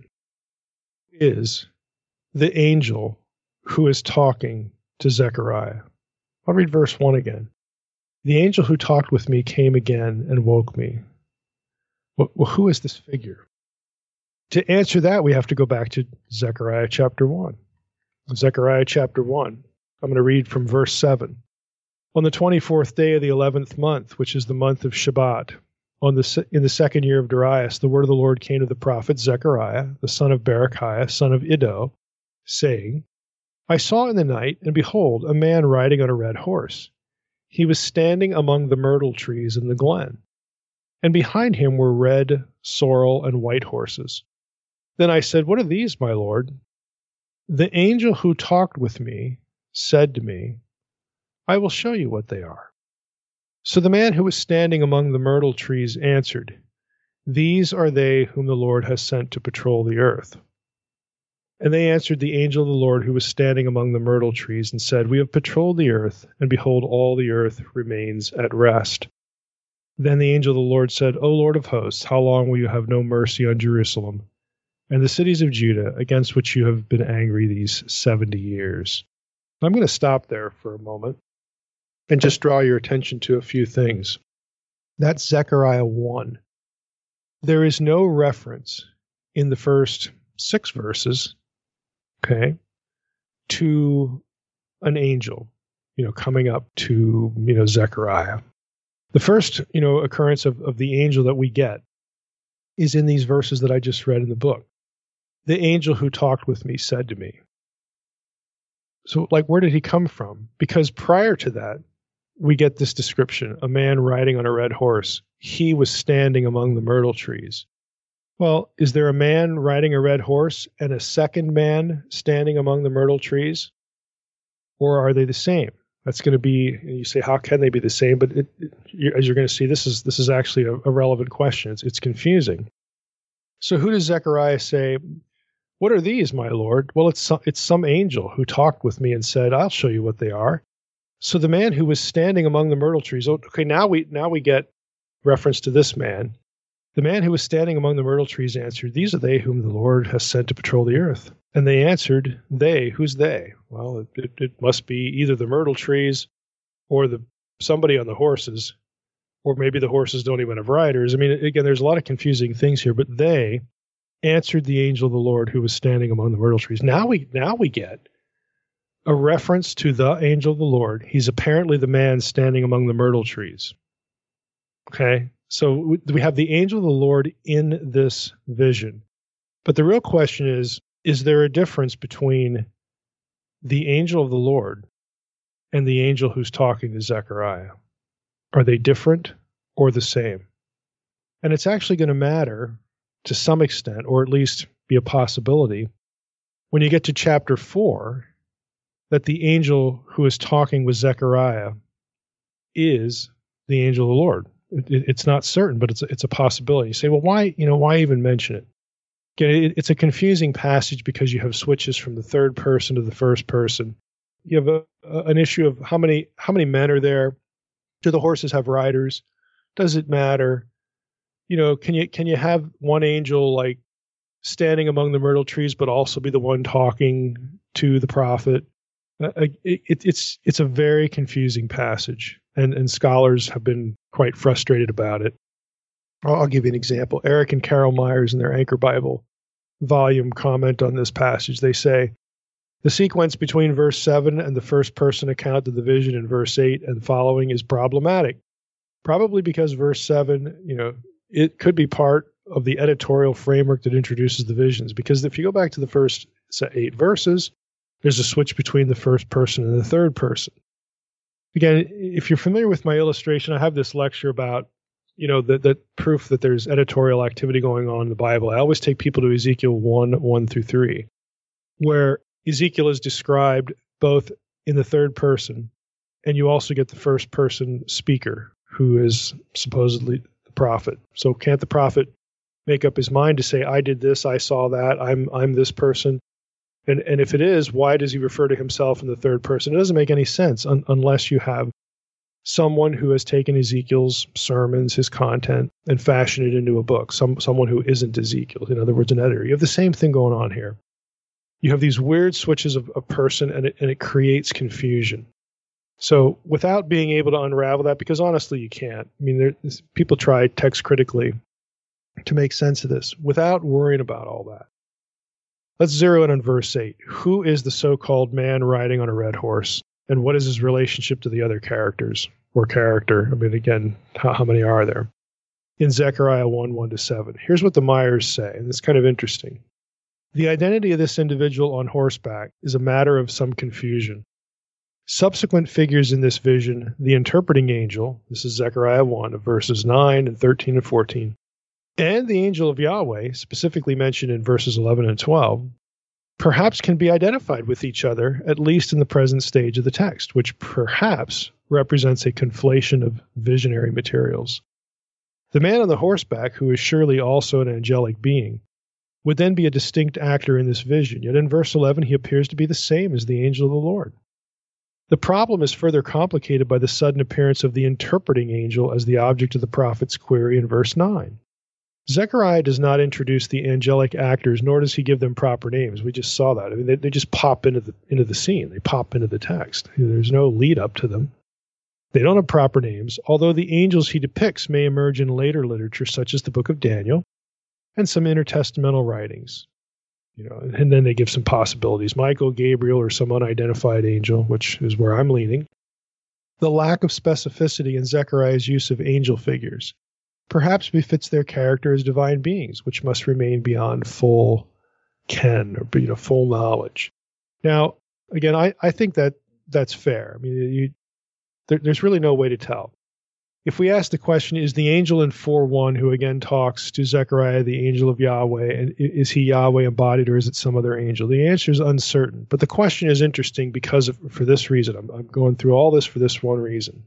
Is the angel who is talking to Zechariah? I'll read verse one again. The angel who talked with me came again and woke me. Well, well, who is this figure? To answer that, we have to go back to Zechariah chapter one. Zechariah chapter one. I'm going to read from verse seven. On the twenty-fourth day of the eleventh month, which is the month of Shabbat, on the in the second year of Darius, the word of the Lord came to the prophet Zechariah, the son of Berechiah, son of Iddo, saying, I saw in the night, and behold, a man riding on a red horse. He was standing among the myrtle trees in the glen, and behind him were red, sorrel, and white horses. Then I said, What are these, my lord? The angel who talked with me said to me, I will show you what they are. So the man who was standing among the myrtle trees answered, These are they whom the Lord has sent to patrol the earth. And they answered the angel of the Lord who was standing among the myrtle trees and said, We have patrolled the earth, and behold, all the earth remains at rest. Then the angel of the Lord said, O Lord of hosts, how long will you have no mercy on Jerusalem and the cities of Judah, against which you have been angry these seventy years? I'm going to stop there for a moment and just draw your attention to a few things. That's Zechariah one. There is no reference in the first six verses, okay, to an angel, you know, coming up to, you know, Zechariah. The first, you know, occurrence of, of the angel that we get is in these verses that I just read in the book. The angel who talked with me said to me. So, like, where did he come from? Because prior to that, we get this description, a man riding on a red horse. He was standing among the myrtle trees. Well, is there a man riding a red horse and a second man standing among the myrtle trees? Or are they the same? That's going to be, you say, how can they be the same? But it, it, you, as you're going to see, this is this is actually a, a relevant question. It's, it's confusing. So who does Zechariah say, What are these, my Lord? Well, it's some, it's some angel who talked with me and said, I'll show you what they are. So the man who was standing among the myrtle trees, okay, now we now we get reference to this man. The man who was standing among the myrtle trees answered, These are they whom the Lord has sent to patrol the earth. And they answered, They, who's they? Well, it, it, it must be either the myrtle trees or the somebody on the horses, or maybe the horses don't even have riders. I mean, again, there's a lot of confusing things here, but they answered the angel of the Lord who was standing among the myrtle trees. Now we now we get a reference to the angel of the Lord. He's apparently the man standing among the myrtle trees. Okay, so we have the angel of the Lord in this vision. But the real question is, is there a difference between the angel of the Lord and the angel who's talking to Zechariah? Are they different or the same? And it's actually going to matter to some extent, or at least be a possibility, when you get to chapter four, that the angel who is talking with Zechariah is the angel of the Lord. It, it, it's not certain, but it's it's a possibility. You say, well, why you know why even mention it? Again, it, it's a confusing passage because you have switches from the third person to the first person. You have a, a, an issue of how many how many men are there. Do the horses have riders? Does it matter? You know, can you can you have one angel like standing among the myrtle trees, but also be the one talking to the prophet? Uh, it, it, it's it's a very confusing passage, and, and scholars have been quite frustrated about it. I'll, I'll give you an example. Eric and Carol Myers in their Anchor Bible volume comment on this passage. They say, the sequence between verse seven and the first person account of the vision in verse eight and following is problematic. Probably because verse seven, you know, it could be part of the editorial framework that introduces the visions. Because if you go back to the first say, eight verses, there's a switch between the first person and the third person. Again, if you're familiar with my illustration, I have this lecture about, you know, the, the proof that there's editorial activity going on in the Bible. I always take people to Ezekiel one, one through three, where Ezekiel is described both in the third person, and you also get the first person speaker, who is supposedly the prophet. So can't the prophet make up his mind to say, I did this, I saw that, I'm I'm this person? And and if it is, why does he refer to himself in the third person? It doesn't make any sense un- unless you have someone who has taken Ezekiel's sermons, his content, and fashioned it into a book. Some someone who isn't Ezekiel. In other words, an editor. You have the same thing going on here. You have these weird switches of a person, and it, and it creates confusion. So without being able to unravel that, because honestly, you can't. I mean, there, people try text critically to make sense of this without worrying about all that. Let's zero in on verse eight. Who is the so-called man riding on a red horse? And what is his relationship to the other characters or character? I mean, again, how, how many are there? In Zechariah one, one to seven. Here's what the Myers say, and it's kind of interesting. The identity of this individual on horseback is a matter of some confusion. Subsequent figures in this vision, the interpreting angel, this is Zechariah one, of verses nine and thirteen and fourteen, and the angel of Yahweh, specifically mentioned in verses eleven and twelve, perhaps can be identified with each other, at least in the present stage of the text, which perhaps represents a conflation of visionary materials. The man on the horseback, who is surely also an angelic being, would then be a distinct actor in this vision, yet in verse eleven he appears to be the same as the angel of the Lord. The problem is further complicated by the sudden appearance of the interpreting angel as the object of the prophet's query in verse nine. Zechariah does not introduce the angelic actors, nor does he give them proper names. We just saw that. I mean, they, they just pop into the into the scene. They pop into the text. There's no lead up to them. They don't have proper names, although the angels he depicts may emerge in later literature, such as the book of Daniel and some intertestamental writings. You know, and then they give some possibilities. Michael, Gabriel, or some unidentified angel, which is where I'm leaning. The lack of specificity in Zechariah's use of angel figures perhaps befits their character as divine beings, which must remain beyond full ken, or you know, full knowledge. Now, again, I, I think that that's fair. I mean, you, there, there's really no way to tell. If we ask the question, is the angel in four one, who again talks to Zechariah, the angel of Yahweh, and is he Yahweh embodied, or is it some other angel? The answer is uncertain, but the question is interesting because of, for this reason. I'm, I'm going through all this for this one reason.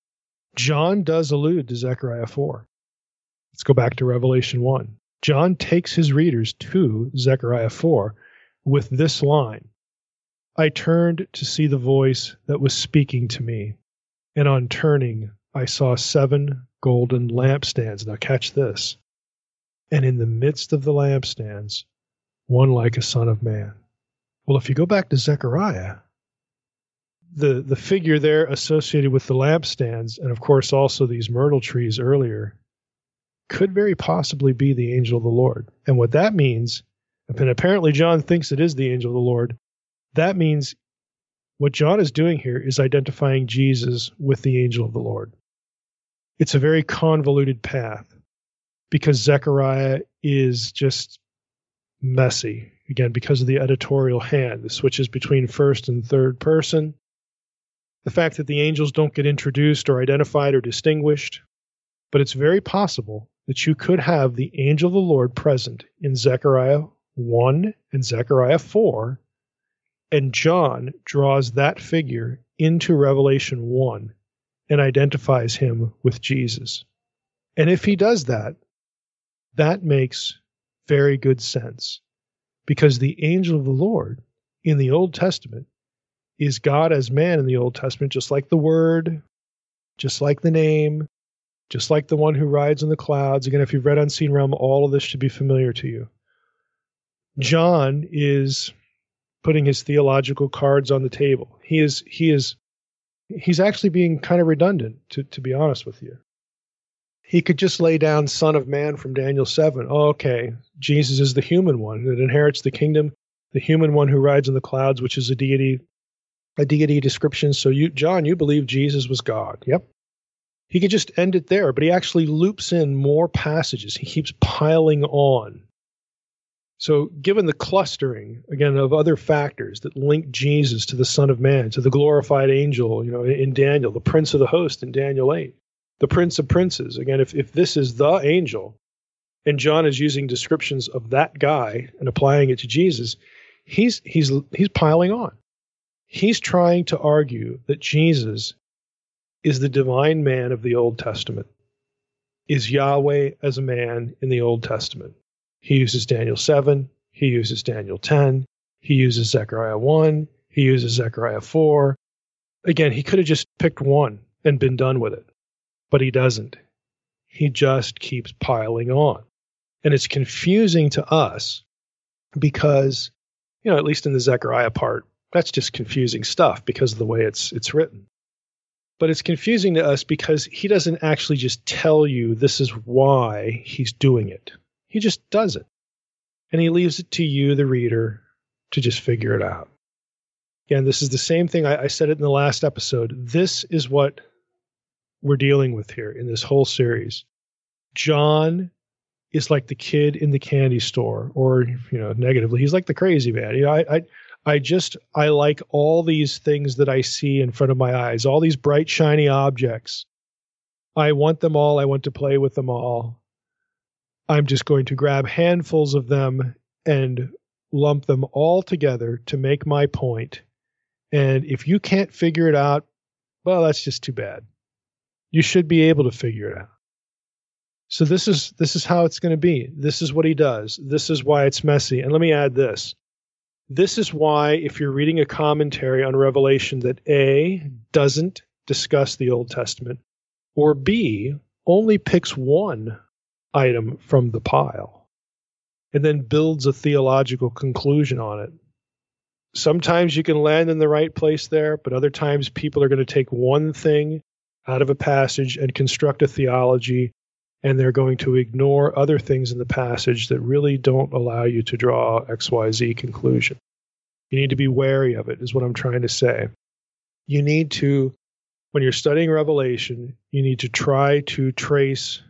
John does allude to Zechariah four. Let's go back to Revelation one. John takes his readers to Zechariah four with this line, I turned to see the voice that was speaking to me, and on turning, I saw seven golden lampstands. Now catch this. And in the midst of the lampstands, one like a son of man. Well, if you go back to Zechariah, the, the figure there associated with the lampstands, and of course also these myrtle trees earlier, could very possibly be the angel of the Lord. And what that means, and apparently John thinks it is the angel of the Lord, that means what John is doing here is identifying Jesus with the angel of the Lord. It's a very convoluted path because Zechariah is just messy. Again, because of the editorial hand, the switches between first and third person, the fact that the angels don't get introduced or identified or distinguished. But it's very possible that you could have the angel of the Lord present in Zechariah one and Zechariah four, and John draws that figure into Revelation one and identifies him with Jesus. And if he does that, that makes very good sense, because the angel of the Lord in the Old Testament is God as man in the Old Testament, just like the Word, just like the name, just like the one who rides on the clouds. Again, if you've read Unseen Realm, all of this should be familiar to you. John is putting his theological cards on the table. He is, he is, he's actually being kind of redundant, to, to be honest with you. He could just lay down Son of Man from Daniel seven. Oh, okay, Jesus is the human one that inherits the kingdom, the human one who rides on the clouds, which is a deity, a deity description. So you, John, you believe Jesus was God. Yep. He could just end it there, but he actually loops in more passages. He keeps piling on. So given the clustering, again, of other factors that link Jesus to the Son of Man, to the glorified angel, you know, in Daniel, the Prince of the Host in Daniel eight, the Prince of Princes. Again, if, if this is the angel, and John is using descriptions of that guy and applying it to Jesus, he's he's he's piling on. He's trying to argue that Jesus is the divine man of the Old Testament, is Yahweh as a man in the Old Testament. He uses Daniel seven, he uses Daniel ten, he uses Zechariah one, he uses Zechariah four. Again, he could have just picked one and been done with it, but he doesn't. He just keeps piling on. And it's confusing to us because, you know, at least in the Zechariah part, that's just confusing stuff because of the way it's it's written. But it's confusing to us because he doesn't actually just tell you this is why he's doing it. He just does it. And he leaves it to you, the reader, to just figure it out. Again, this is the same thing. I, I said it in the last episode. This is what we're dealing with here in this whole series. John is like the kid in the candy store, or, you know, negatively, he's like the crazy man. You know, I, I, I just, I like all these things that I see in front of my eyes, all these bright, shiny objects. I want them all. I want to play with them all. I'm just going to grab handfuls of them and lump them all together to make my point. And if you can't figure it out, well, that's just too bad. You should be able to figure it out. So this is this is how it's going to be. This is what he does. This is why it's messy. And let me add this. This is why if you're reading a commentary on Revelation that A, doesn't discuss the Old Testament, or B, only picks one item from the pile and then builds a theological conclusion on it. Sometimes you can land in the right place there, but other times people are going to take one thing out of a passage and construct a theology, and they're going to ignore other things in the passage that really don't allow you to draw X Y Z conclusion. You need to be wary of it, is what I'm trying to say. You need to, when you're studying Revelation, you need to try to trace,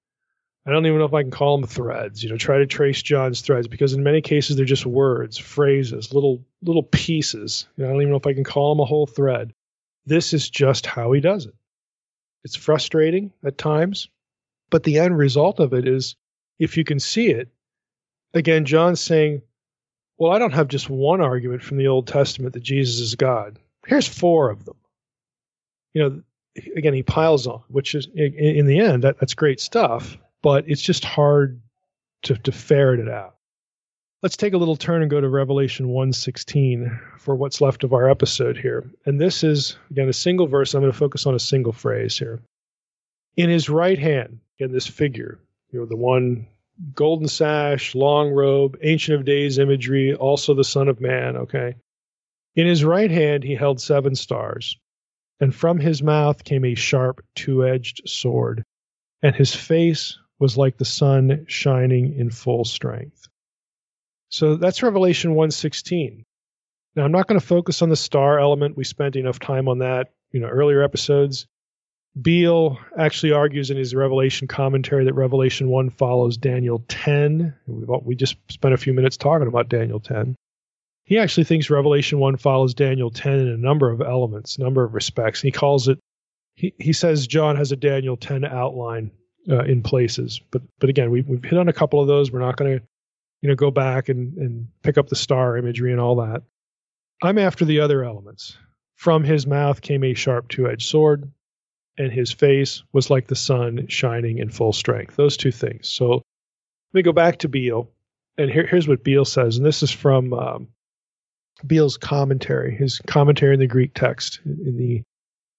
I don't even know if I can call them threads, you know, try to trace John's threads, because in many cases they're just words, phrases, little little pieces. You know, I don't even know if I can call them a whole thread. This is just how he does it. It's frustrating at times, but the end result of it is, if you can see it, again, John's saying, well, I don't have just one argument from the Old Testament that Jesus is God. Here's four of them. You know, again, he piles on, which is, in the end, that, that's great stuff, but it's just hard to, to ferret it out. Let's take a little turn and go to Revelation one sixteen for what's left of our episode here. And this is, again, a single verse. I'm going to focus on a single phrase here. In his right hand, again, this figure, you know, the one golden sash, long robe, Ancient of Days imagery, also the Son of Man, okay? In his right hand he held seven stars, and from his mouth came a sharp two-edged sword, and his face was like the sun shining in full strength. So that's Revelation one sixteen. Now, I'm not going to focus on the star element. We spent enough time on that, you know, earlier episodes. Beale actually argues in his Revelation commentary that Revelation one follows Daniel ten. We've all, we just spent a few minutes talking about Daniel ten. He actually thinks Revelation one follows Daniel ten in a number of elements, a number of respects. He calls it, he, he says John has a Daniel ten outline uh, in places. But but again, we, we've hit on a couple of those. We're not going to you know, go back and, and pick up the star imagery and all that. I'm after the other elements. From his mouth came a sharp two-edged sword, and his face was like the sun shining in full strength. Those two things. So let me go back to Beale, and here, here's what Beale says, and this is from um, Beale's commentary, his commentary in the Greek text, in the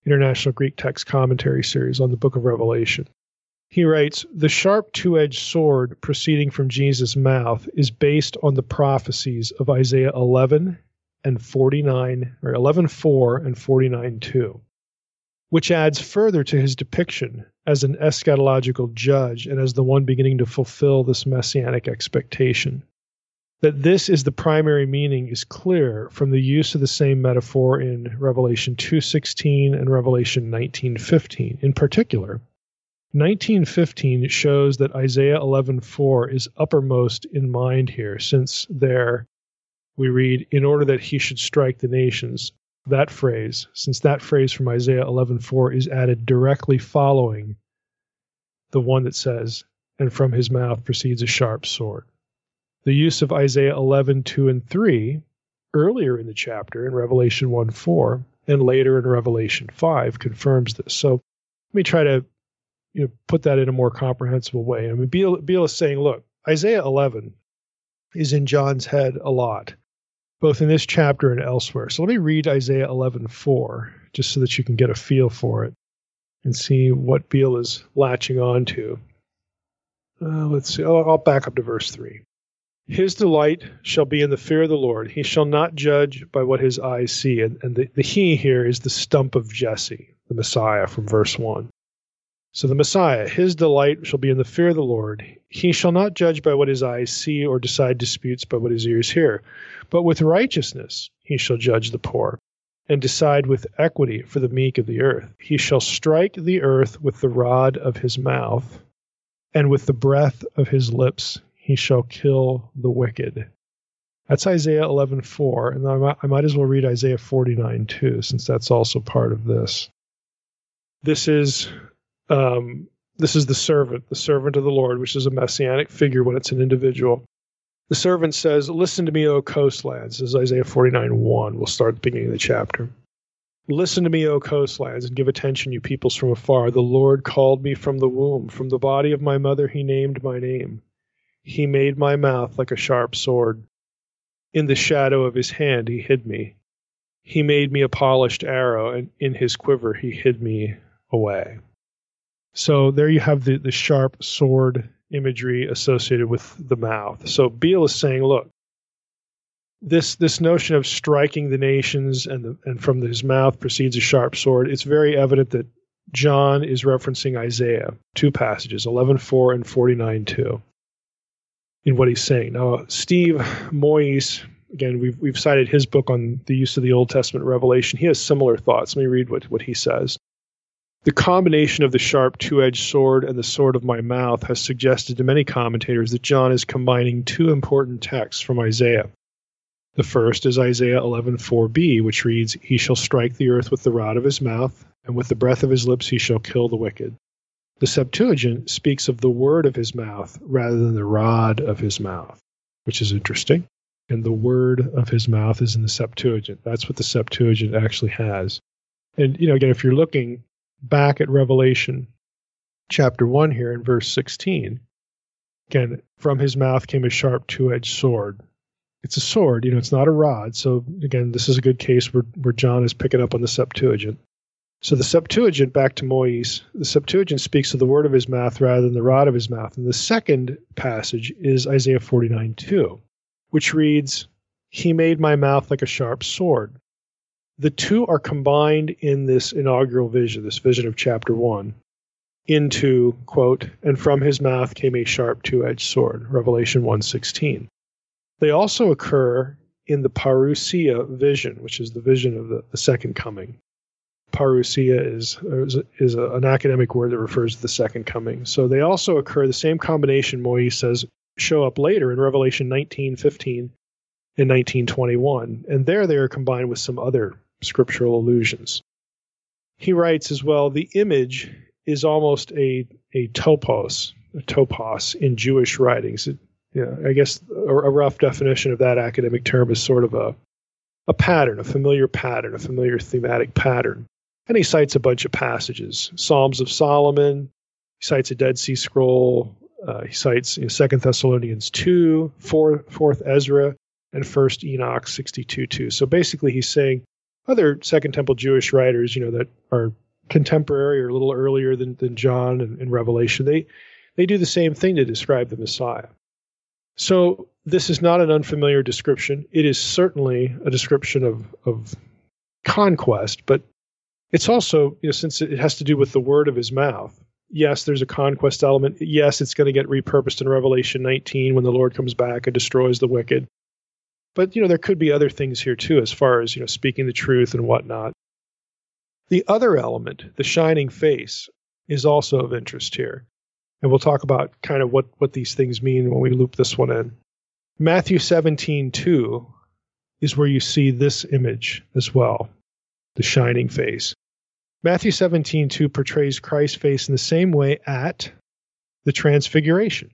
International Greek Text Commentary series on the book of Revelation. He writes, the sharp two-edged sword proceeding from Jesus' mouth is based on the prophecies of Isaiah eleven and forty-nine, or eleven four and forty-nine two, which adds further to his depiction as an eschatological judge and as the one beginning to fulfill this messianic expectation. That this is the primary meaning is clear from the use of the same metaphor in Revelation two sixteen and Revelation nineteen fifteen. In particular, nineteen fifteen shows that Isaiah eleven four is uppermost in mind here, since there we read, in order that he should strike the nations. That phrase, since that phrase from Isaiah eleven four is added directly following the one that says, and from his mouth proceeds a sharp sword. The use of Isaiah eleven two and three, earlier in the chapter in Revelation one four, and later in Revelation five, confirms this. So let me try to you know, put that in a more comprehensible way. I mean, Beale, Beale is saying, look, Isaiah eleven is in John's head a lot, both in this chapter and elsewhere. So let me read Isaiah eleven four, just so that you can get a feel for it and see what Beale is latching on to. Uh, let's see. Oh, I'll back up to verse three. His delight shall be in the fear of the Lord. He shall not judge by what his eyes see. And, and the, the he here is the stump of Jesse, the Messiah from verse one. So the Messiah, his delight shall be in the fear of the Lord. He shall not judge by what his eyes see or decide disputes by what his ears hear. But with righteousness he shall judge the poor and decide with equity for the meek of the earth. He shall strike the earth with the rod of his mouth, and with the breath of his lips he shall kill the wicked. That's Isaiah eleven four, and I might, I might as well read Isaiah forty-nine two, since that's also part of this. This is um, this is the servant, the servant of the Lord, which is a messianic figure when it's an individual. The servant says, listen to me, O coastlands. This is Isaiah forty-nine one. We'll start at the beginning of the chapter. Listen to me, O coastlands, and give attention, you peoples from afar. The Lord called me from the womb. From the body of my mother he named my name. He made my mouth like a sharp sword. In the shadow of his hand he hid me. He made me a polished arrow, and in his quiver he hid me away. So there you have the, the sharp sword imagery associated with the mouth. So Beale is saying, look, this this notion of striking the nations and the, and from his mouth proceeds a sharp sword, it's very evident that John is referencing Isaiah, two passages, eleven four and forty-nine two. In what he's saying. Now, Steve Moyes, again, we've we've cited his book on the use of the Old Testament revelation. He has similar thoughts. Let me read what, what he says. The combination of the sharp two-edged sword and the sword of my mouth has suggested to many commentators that John is combining two important texts from Isaiah. The first is Isaiah eleven four b, which reads, he shall strike the earth with the rod of his mouth, and with the breath of his lips he shall kill the wicked. The Septuagint speaks of the word of his mouth rather than the rod of his mouth, which is interesting. And the word of his mouth is in the Septuagint. That's what the Septuagint actually has. And, you know, again, if you're looking back at Revelation chapter one here in verse sixteen, again, from his mouth came a sharp two-edged sword. It's a sword, you know, it's not a rod. So, again, this is a good case where, where John is picking up on the Septuagint. So the Septuagint, back to Moyes, the Septuagint speaks of the word of his mouth rather than the rod of his mouth. And the second passage is Isaiah forty-nine two, which reads, he made my mouth like a sharp sword. The two are combined in this inaugural vision, this vision of chapter one, into, quote, and from his mouth came a sharp two-edged sword, Revelation one sixteen. They also occur in the parousia vision, which is the vision of the, the second coming. Parousia is, is, is a, an academic word that refers to the second coming. So they also occur, the same combination, Moyes says, show up later in Revelation nineteen fifteen and nineteen twenty-one. And there they are combined with some other scriptural allusions. He writes as well, the image is almost a, a topos, a topos in Jewish writings. It, yeah, I guess a, a rough definition of that academic term is sort of a, a pattern, a familiar pattern, a familiar thematic pattern. And he cites a bunch of passages. Psalms of Solomon, he cites a Dead Sea Scroll, uh, he cites you know, Second Thessalonians two, fourth, fourth Ezra, and First Enoch sixty-two two. So basically he's saying, other Second Temple Jewish writers, you know, that are contemporary or a little earlier than, than John and, and Revelation, they, they do the same thing to describe the Messiah. So this is not an unfamiliar description. It is certainly a description of, of conquest, but it's also, you know, since it has to do with the word of his mouth, yes, there's a conquest element. Yes, it's going to get repurposed in Revelation nineteen when the Lord comes back and destroys the wicked. But, you know, there could be other things here too, as far as, you know, speaking the truth and whatnot. The other element, the shining face, is also of interest here. And we'll talk about kind of what, what these things mean when we loop this one in. Matthew seventeen two is where you see this image as well, the shining face. Matthew seventeen two portrays Christ's face in the same way at the Transfiguration.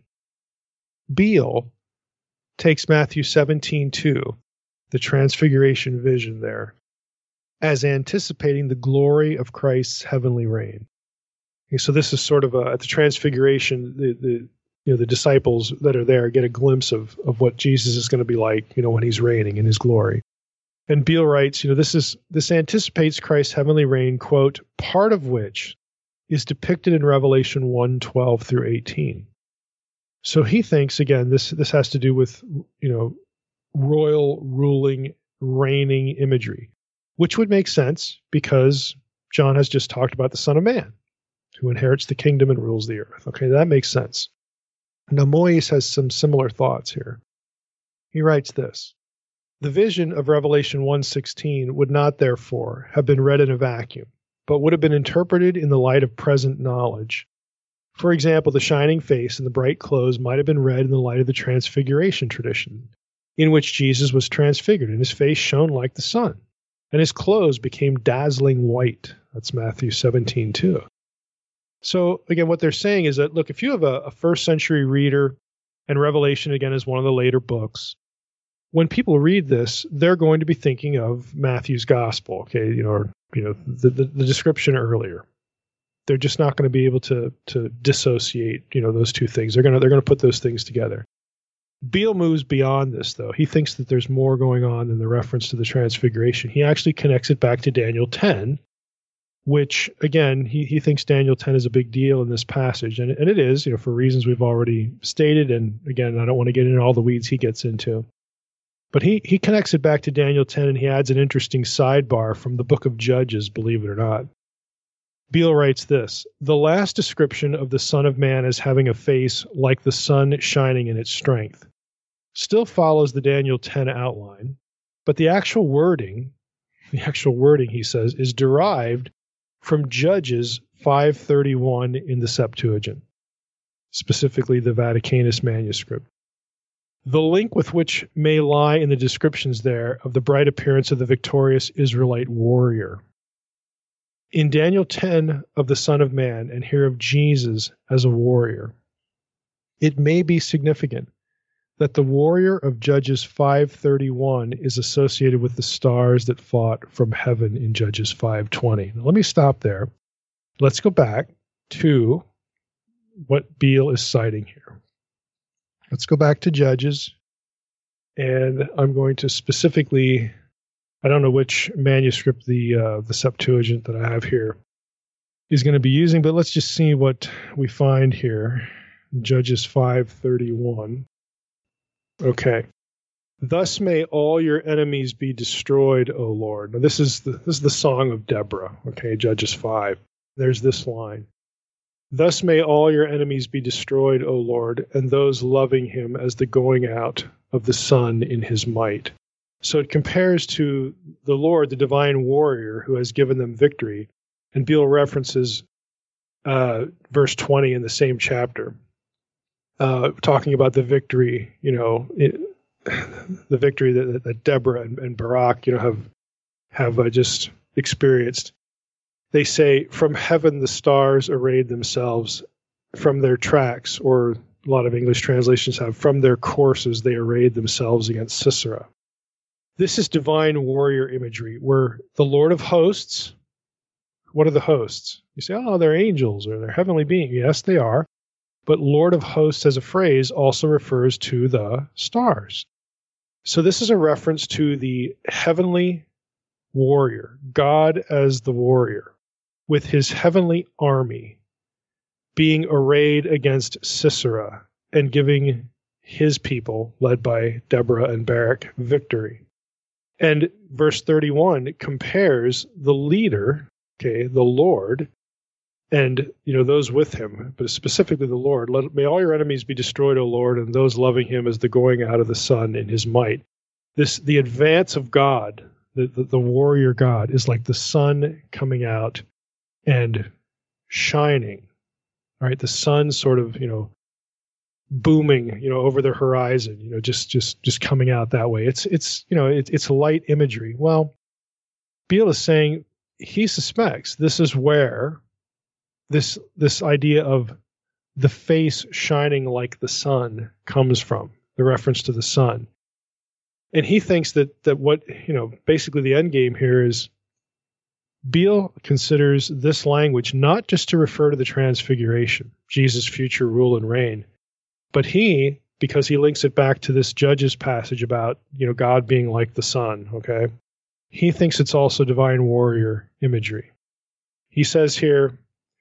Beale takes Matthew seventeen two, the Transfiguration vision there, as anticipating the glory of Christ's heavenly reign. Okay, so this is sort of a, at the Transfiguration, the, the you know the disciples that are there get a glimpse of of what Jesus is going to be like, you know, when he's reigning in his glory. And Beale writes, you know, this is this anticipates Christ's heavenly reign, quote, part of which is depicted in Revelation one twelve through eighteen. So he thinks, again, this this has to do with, you know, royal, ruling, reigning imagery, which would make sense because John has just talked about the Son of Man, who inherits the kingdom and rules the earth. Okay, that makes sense. Now, Moyes has some similar thoughts here. He writes this: the vision of Revelation one sixteen would not, therefore, have been read in a vacuum, but would have been interpreted in the light of present knowledge. For example, the shining face and the bright clothes might have been read in the light of the Transfiguration tradition, in which Jesus was transfigured, and his face shone like the sun, and his clothes became dazzling white. That's Matthew seventeen two. So, again, what they're saying is that, look, if you have a, a first century reader, and Revelation, again, is one of the later books, when people read this, they're going to be thinking of Matthew's gospel, okay, you know, or, you know, the, the, the description earlier. They're just not going to be able to to dissociate, you know, those two things. They're going to they're going to put those things together. Beale moves beyond this, though. He thinks that there's more going on than the reference to the Transfiguration. He actually connects it back to Daniel ten, which, again, he, he thinks Daniel ten is a big deal in this passage, and, and it is, you know, for reasons we've already stated, and, again, I don't want to get into all the weeds he gets into. But he, he connects it back to Daniel ten, and he adds an interesting sidebar from the book of Judges, believe it or not. Beale writes this: the last description of the Son of Man as having a face like the sun shining in its strength still follows the Daniel ten outline, but the actual wording, the actual wording, he says, is derived from Judges five thirty-one in the Septuagint, specifically the Vaticanus manuscript. The link with which may lie in the descriptions there of the bright appearance of the victorious Israelite warrior. In Daniel ten of the Son of Man, and here of Jesus as a warrior, it may be significant that the warrior of Judges five thirty-one is associated with the stars that fought from heaven in Judges five twenty. Now, let me stop there. Let's go back to what Beale is citing here. Let's go back to Judges, and I'm going to specifically, I don't know which manuscript the uh, the Septuagint that I have here is going to be using, but let's just see what we find here. Judges five thirty-one. Okay. Thus may all your enemies be destroyed, O Lord. Now this is the this is the song of Deborah. Okay, Judges five. There's this line. Thus may all your enemies be destroyed, O Lord, and those loving him as the going out of the sun in his might. So it compares to the Lord, the divine warrior, who has given them victory. And Beale references uh, verse twenty in the same chapter, uh, talking about the victory, you know, it, the victory that, that Deborah and, and Barak, you know, have have uh, just experienced. They say, from heaven the stars arrayed themselves, from their tracks, or a lot of English translations have, from their courses they arrayed themselves against Sisera. This is divine warrior imagery, where the Lord of hosts, what are the hosts? You say, oh, they're angels, or they're heavenly beings. Yes, they are. But Lord of hosts as a phrase also refers to the stars. So this is a reference to the heavenly warrior, God as the warrior, with his heavenly army being arrayed against Sisera and giving his people, led by Deborah and Barak, victory. And verse thirty-one compares the leader, okay, the Lord, and you know those with him, but specifically the Lord. Let, may all your enemies be destroyed, O Lord, and those loving him as the going out of the sun in his might. This the advance of God, the, the, the warrior God, is like the sun coming out and shining. All right, the sun sort of, you know, booming, you know, over the horizon, you know, just just just coming out that way. It's it's you know, it, it's light imagery. Well, Beale is saying he suspects this is where this this idea of the face shining like the sun comes from, the reference to the sun. And he thinks that that what, you know, basically the end game here is Beale considers this language not just to refer to the transfiguration, Jesus' future rule and reign, but he, because he links it back to this Judges passage about, you know, God being like the sun, okay? He thinks it's also divine warrior imagery. He says here,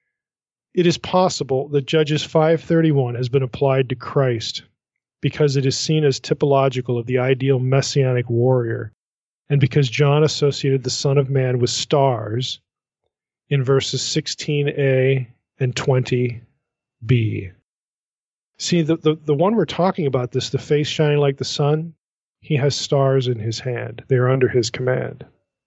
it is possible that Judges five thirty-one has been applied to Christ because it is seen as typological of the ideal messianic warrior, and because John associated the Son of Man with stars in verses sixteen a and twenty b. See, the, the, the one we're talking about, this, the face shining like the sun, he has stars in his hand. They are under his command.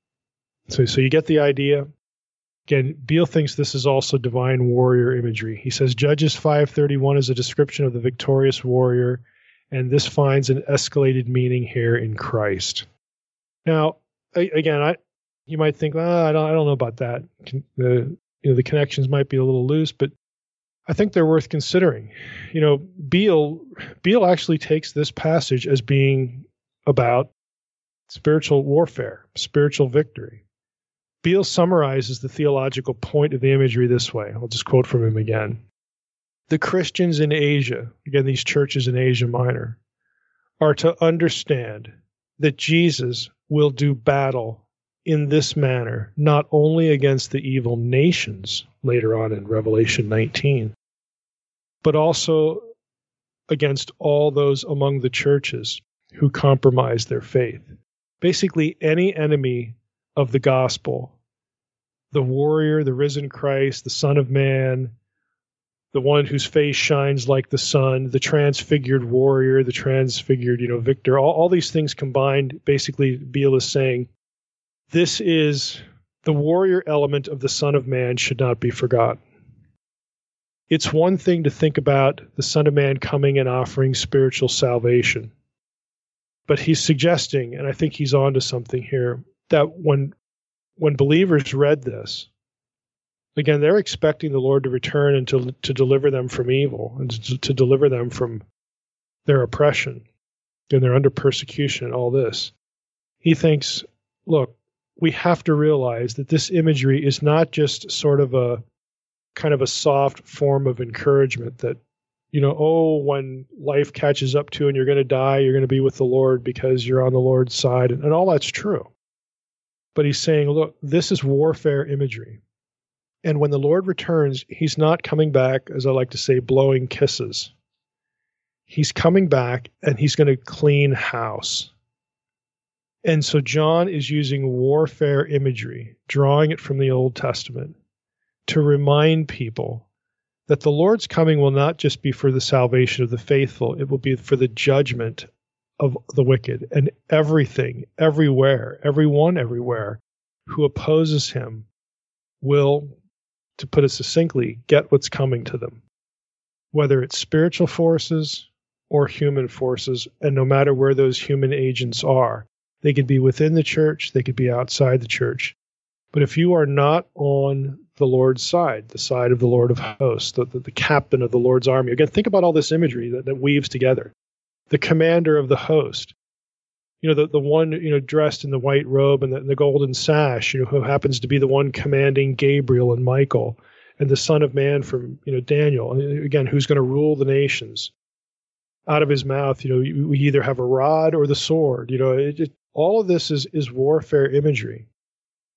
So, so you get the idea. Again, Beale thinks this is also divine warrior imagery. He says Judges five thirty-one is a description of the victorious warrior, and this finds an escalated meaning here in Christ. Now, again, I you might think, well, I don't, I don't know about that. The you know the connections might be a little loose, but I think they're worth considering. You know, Beale Beale actually takes this passage as being about spiritual warfare, spiritual victory. Beale summarizes the theological point of the imagery this way. I'll just quote from him again. The Christians in Asia, again, these churches in Asia Minor, are to understand that Jesus will do battle in this manner, not only against the evil nations later on in Revelation nineteen, but also against all those among the churches who compromise their faith. Basically, any enemy of the gospel, the warrior, the risen Christ, the Son of Man, the one whose face shines like the sun, the transfigured warrior, the transfigured, you know, victor, all, all these things combined, basically, Beale is saying, this is the warrior element of the Son of Man should not be forgotten. It's one thing to think about the Son of Man coming and offering spiritual salvation. But he's suggesting, and I think he's onto something here, that when when believers read this, again, they're expecting the Lord to return and to, to deliver them from evil and to, to deliver them from their oppression. And they're under persecution and all this. He thinks, look, we have to realize that this imagery is not just sort of a kind of a soft form of encouragement that, you know, oh, when life catches up to and you're going to die, you're going to be with the Lord because you're on the Lord's side. And, and all that's true. But he's saying, look, this is warfare imagery. And when the Lord returns, he's not coming back, as I like to say, blowing kisses. He's coming back and he's going to clean house. And so John is using warfare imagery, drawing it from the Old Testament, to remind people that the Lord's coming will not just be for the salvation of the faithful, it will be for the judgment of the wicked, and everything, everywhere, everyone everywhere who opposes him will, to put it succinctly, get what's coming to them, whether it's spiritual forces or human forces, and no matter where those human agents are. They could be within the church, they could be outside the church. But if you are not on the Lord's side, the side of the Lord of hosts, the, the, the captain of the Lord's army, again, think about all this imagery that, that weaves together. The commander of the host, you know, the, the one, you know, dressed in the white robe and the, the golden sash, you know, who happens to be the one commanding Gabriel and Michael, and the Son of Man from, you know, Daniel, again, who's going to rule the nations. Out of his mouth, you know, we either have a rod or the sword, you know, it, it, all of this is, is warfare imagery.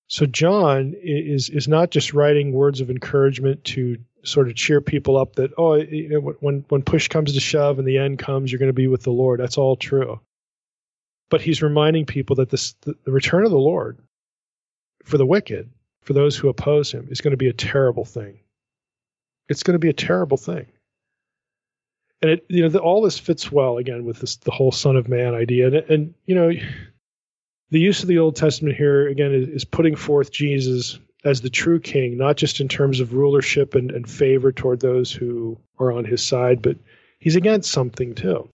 So John is is not just writing words of encouragement to sort of cheer people up that, oh, you know, when when push comes to shove and the end comes, you're going to be with the Lord. That's all true. But he's reminding people that this the, the return of the Lord for the wicked, for those who oppose him, is going to be a terrible thing. It's going to be a terrible thing. And it, you know, the, all this fits well again with this the whole Son of Man idea. And, and you know, the use of the Old Testament here again is, is putting forth Jesus as the true King, not just in terms of rulership and, and favor toward those who are on his side, but he's against something too.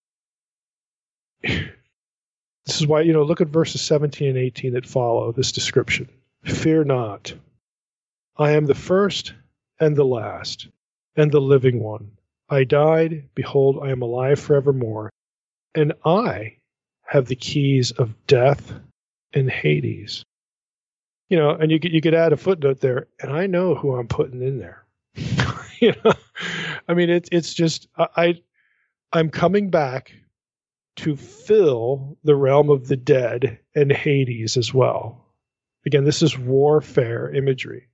This is why, you know, look at verses seventeen and eighteen that follow this description. Fear not. I am the first and the last and the living one. I died. Behold, I am alive forevermore. And I have the keys of death and Hades. You know, and you could, you could add a footnote there, and I know who I'm putting in there. You know, I mean, it's it's just, I, I, I'm coming back to fill the realm of the dead and Hades as well. Again, this is warfare imagery.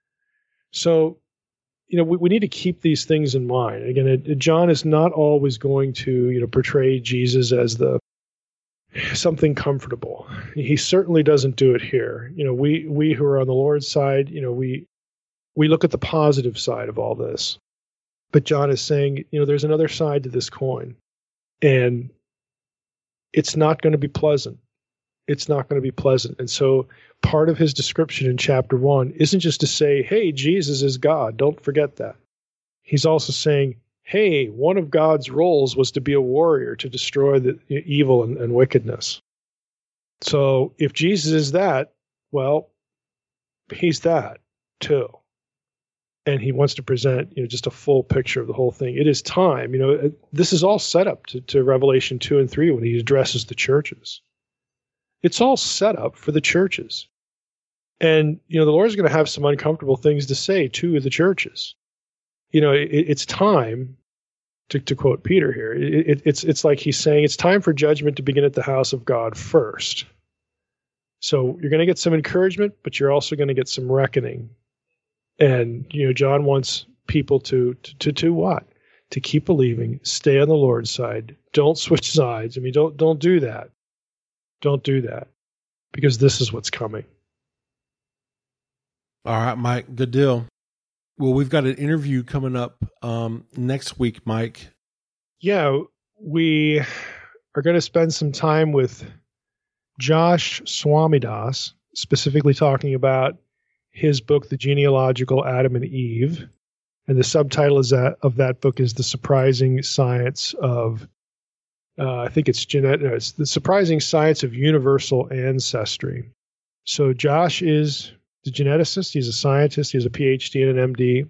So, you know, we, we need to keep these things in mind. Again, it, John is not always going to, you know, portray Jesus as the something comfortable. He certainly doesn't do it here. You know, we we who are on the Lord's side, you know, we we look at the positive side of all this. But John is saying, you know, there's another side to this coin. And it's not going to be pleasant. It's not going to be pleasant. And so part of his description in chapter one isn't just to say, hey, Jesus is God. Don't forget that. He's also saying, hey, one of God's roles was to be a warrior, to destroy the evil and, and wickedness. So if Jesus is that, well, he's that too. And he wants to present, you know, just a full picture of the whole thing. It is time. You know, this is all set up to, to Revelation two and three when he addresses the churches. It's all set up for the churches. And, you know, the Lord's going to have some uncomfortable things to say to the churches. You know, it, it's time, to, to quote Peter here, it, it, it's it's like he's saying it's time for judgment to begin at the house of God first. So you're going to get some encouragement, but you're also going to get some reckoning. And, you know, John wants people to, to, to, to what? To keep believing, stay on the Lord's side. Don't switch sides. I mean, don't don't do that. Don't do that, because this is what's coming. All right, Mike, good deal. Well, we've got an interview coming up um, next week, Mike. Yeah, we are going to spend some time with Josh Swamidas, specifically talking about his book, The Genealogical Adam and Eve. And the subtitle is that, of that book is The Surprising Science of, uh, I think it's, genet- no, it's The Surprising Science of Universal Ancestry. So Josh is the geneticist. He's a scientist. He has a P H D and an M D.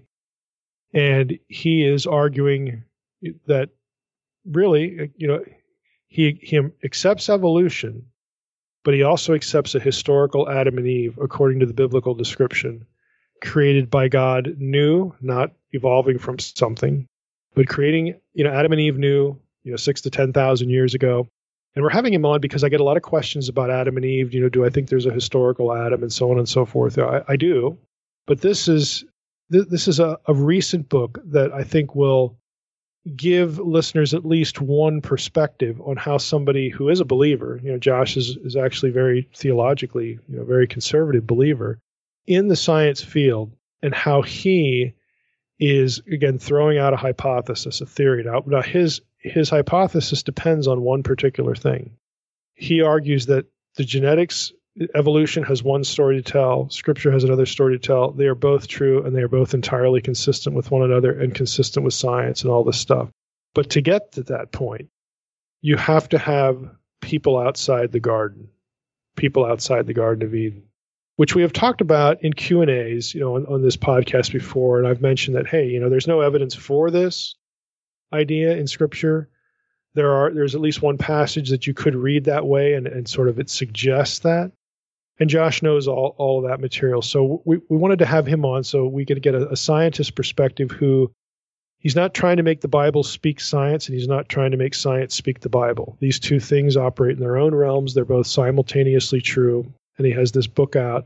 And he is arguing that really, you know, he, he accepts evolution, but he also accepts a historical Adam and Eve, according to the biblical description, created by God new, not evolving from something, but creating, you know, Adam and Eve new, you know, six to ten thousand years ago. And we're having him on because I get a lot of questions about Adam and Eve. You know, do I think there's a historical Adam and so on and so forth? I, I do. But this is th- this is a, a recent book that I think will give listeners at least one perspective on how somebody who is a believer, you know, Josh is, is actually very theologically, you know, very conservative believer in the science field, and how he is, again, throwing out a hypothesis, a theory. Now, now his his hypothesis depends on one particular thing. He argues that the genetics, evolution has one story to tell, Scripture has another story to tell. They are both true, and they are both entirely consistent with one another and consistent with science and all this stuff. But to get to that point, you have to have people outside the garden, people outside the Garden of Eden, which we have talked about in Q and A's, you know, on, on this podcast before. And I've mentioned that, hey, you know, there's no evidence for this idea in Scripture. There are, there's at least one passage that you could read that way, and, and sort of it suggests that. And Josh knows all, all of that material. So we, we wanted to have him on so we could get a, a scientist perspective who, he's not trying to make the Bible speak science, and he's not trying to make science speak the Bible. These two things operate in their own realms. They're both simultaneously true. And he has this book out.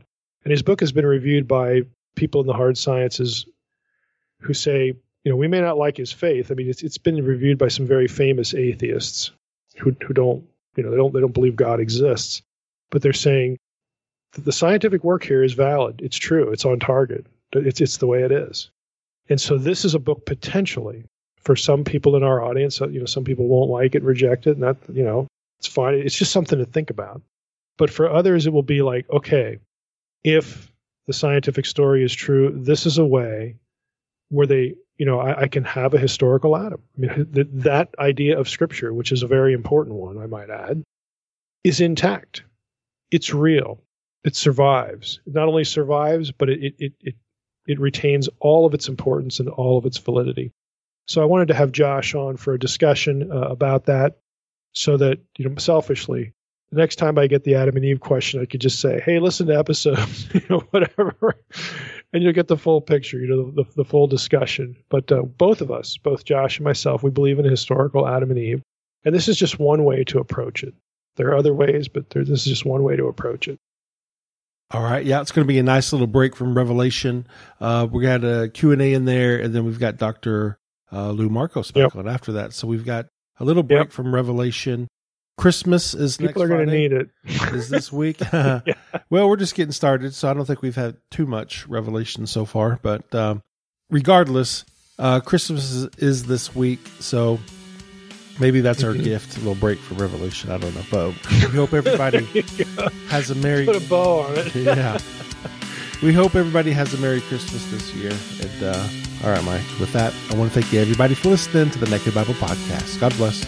And his book has been reviewed by people in the hard sciences who say, you know, we may not like his faith. I mean, it's it's been reviewed by some very famous atheists who who don't, you know, they don't they don't believe God exists, but they're saying that the scientific work here is valid. It's true. It's on target. It's it's the way it is. And so this is a book potentially for some people in our audience. You know, some people won't like it, reject it, and that, you know, it's fine. It's just something to think about. But for others, it will be like, okay, if the scientific story is true, this is a way where they, you know, I, I can have a historical Adam. I mean, th- that idea of Scripture, which is a very important one, I might add, is intact. It's real. It survives. It not only survives, but it it it it retains all of its importance and all of its validity. So I wanted to have Josh on for a discussion uh, about that, so that, you know, selfishly, the next time I get the Adam and Eve question, I could just say, "Hey, listen to episode, you know, whatever," and you'll get the full picture, you know, the, the full discussion. But uh, both of us, both Josh and myself, we believe in a historical Adam and Eve, and this is just one way to approach it. There are other ways, but there, this is just one way to approach it. All right. Yeah, it's going to be a nice little break from Revelation. Uh, we got a Q and A in there, and then we've got Doctor Uh, Lou Marcos back yep. on after that. So we've got a little break yep. from Revelation. Christmas is People next are going to need it. Is this week. yeah. Well, we're just getting started, so I don't think we've had too much Revelation so far. But um, regardless, uh, Christmas is, is this week, so maybe that's our mm-hmm. gift, a little break from Revelation. I don't know. But we hope everybody has a Merry... Put a bow on it. yeah. We hope everybody has a Merry Christmas this year. And uh, all right, Mike, with that, I want to thank you, everybody, for listening to the Naked Bible Podcast. God bless.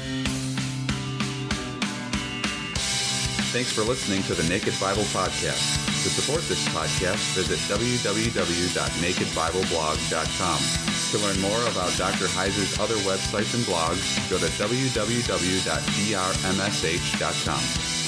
Thanks for listening to the Naked Bible Podcast. To support this podcast, visit w w w dot naked bible blog dot com. To learn more about Doctor Heiser's other websites and blogs, go to w w w dot d r m s h dot com.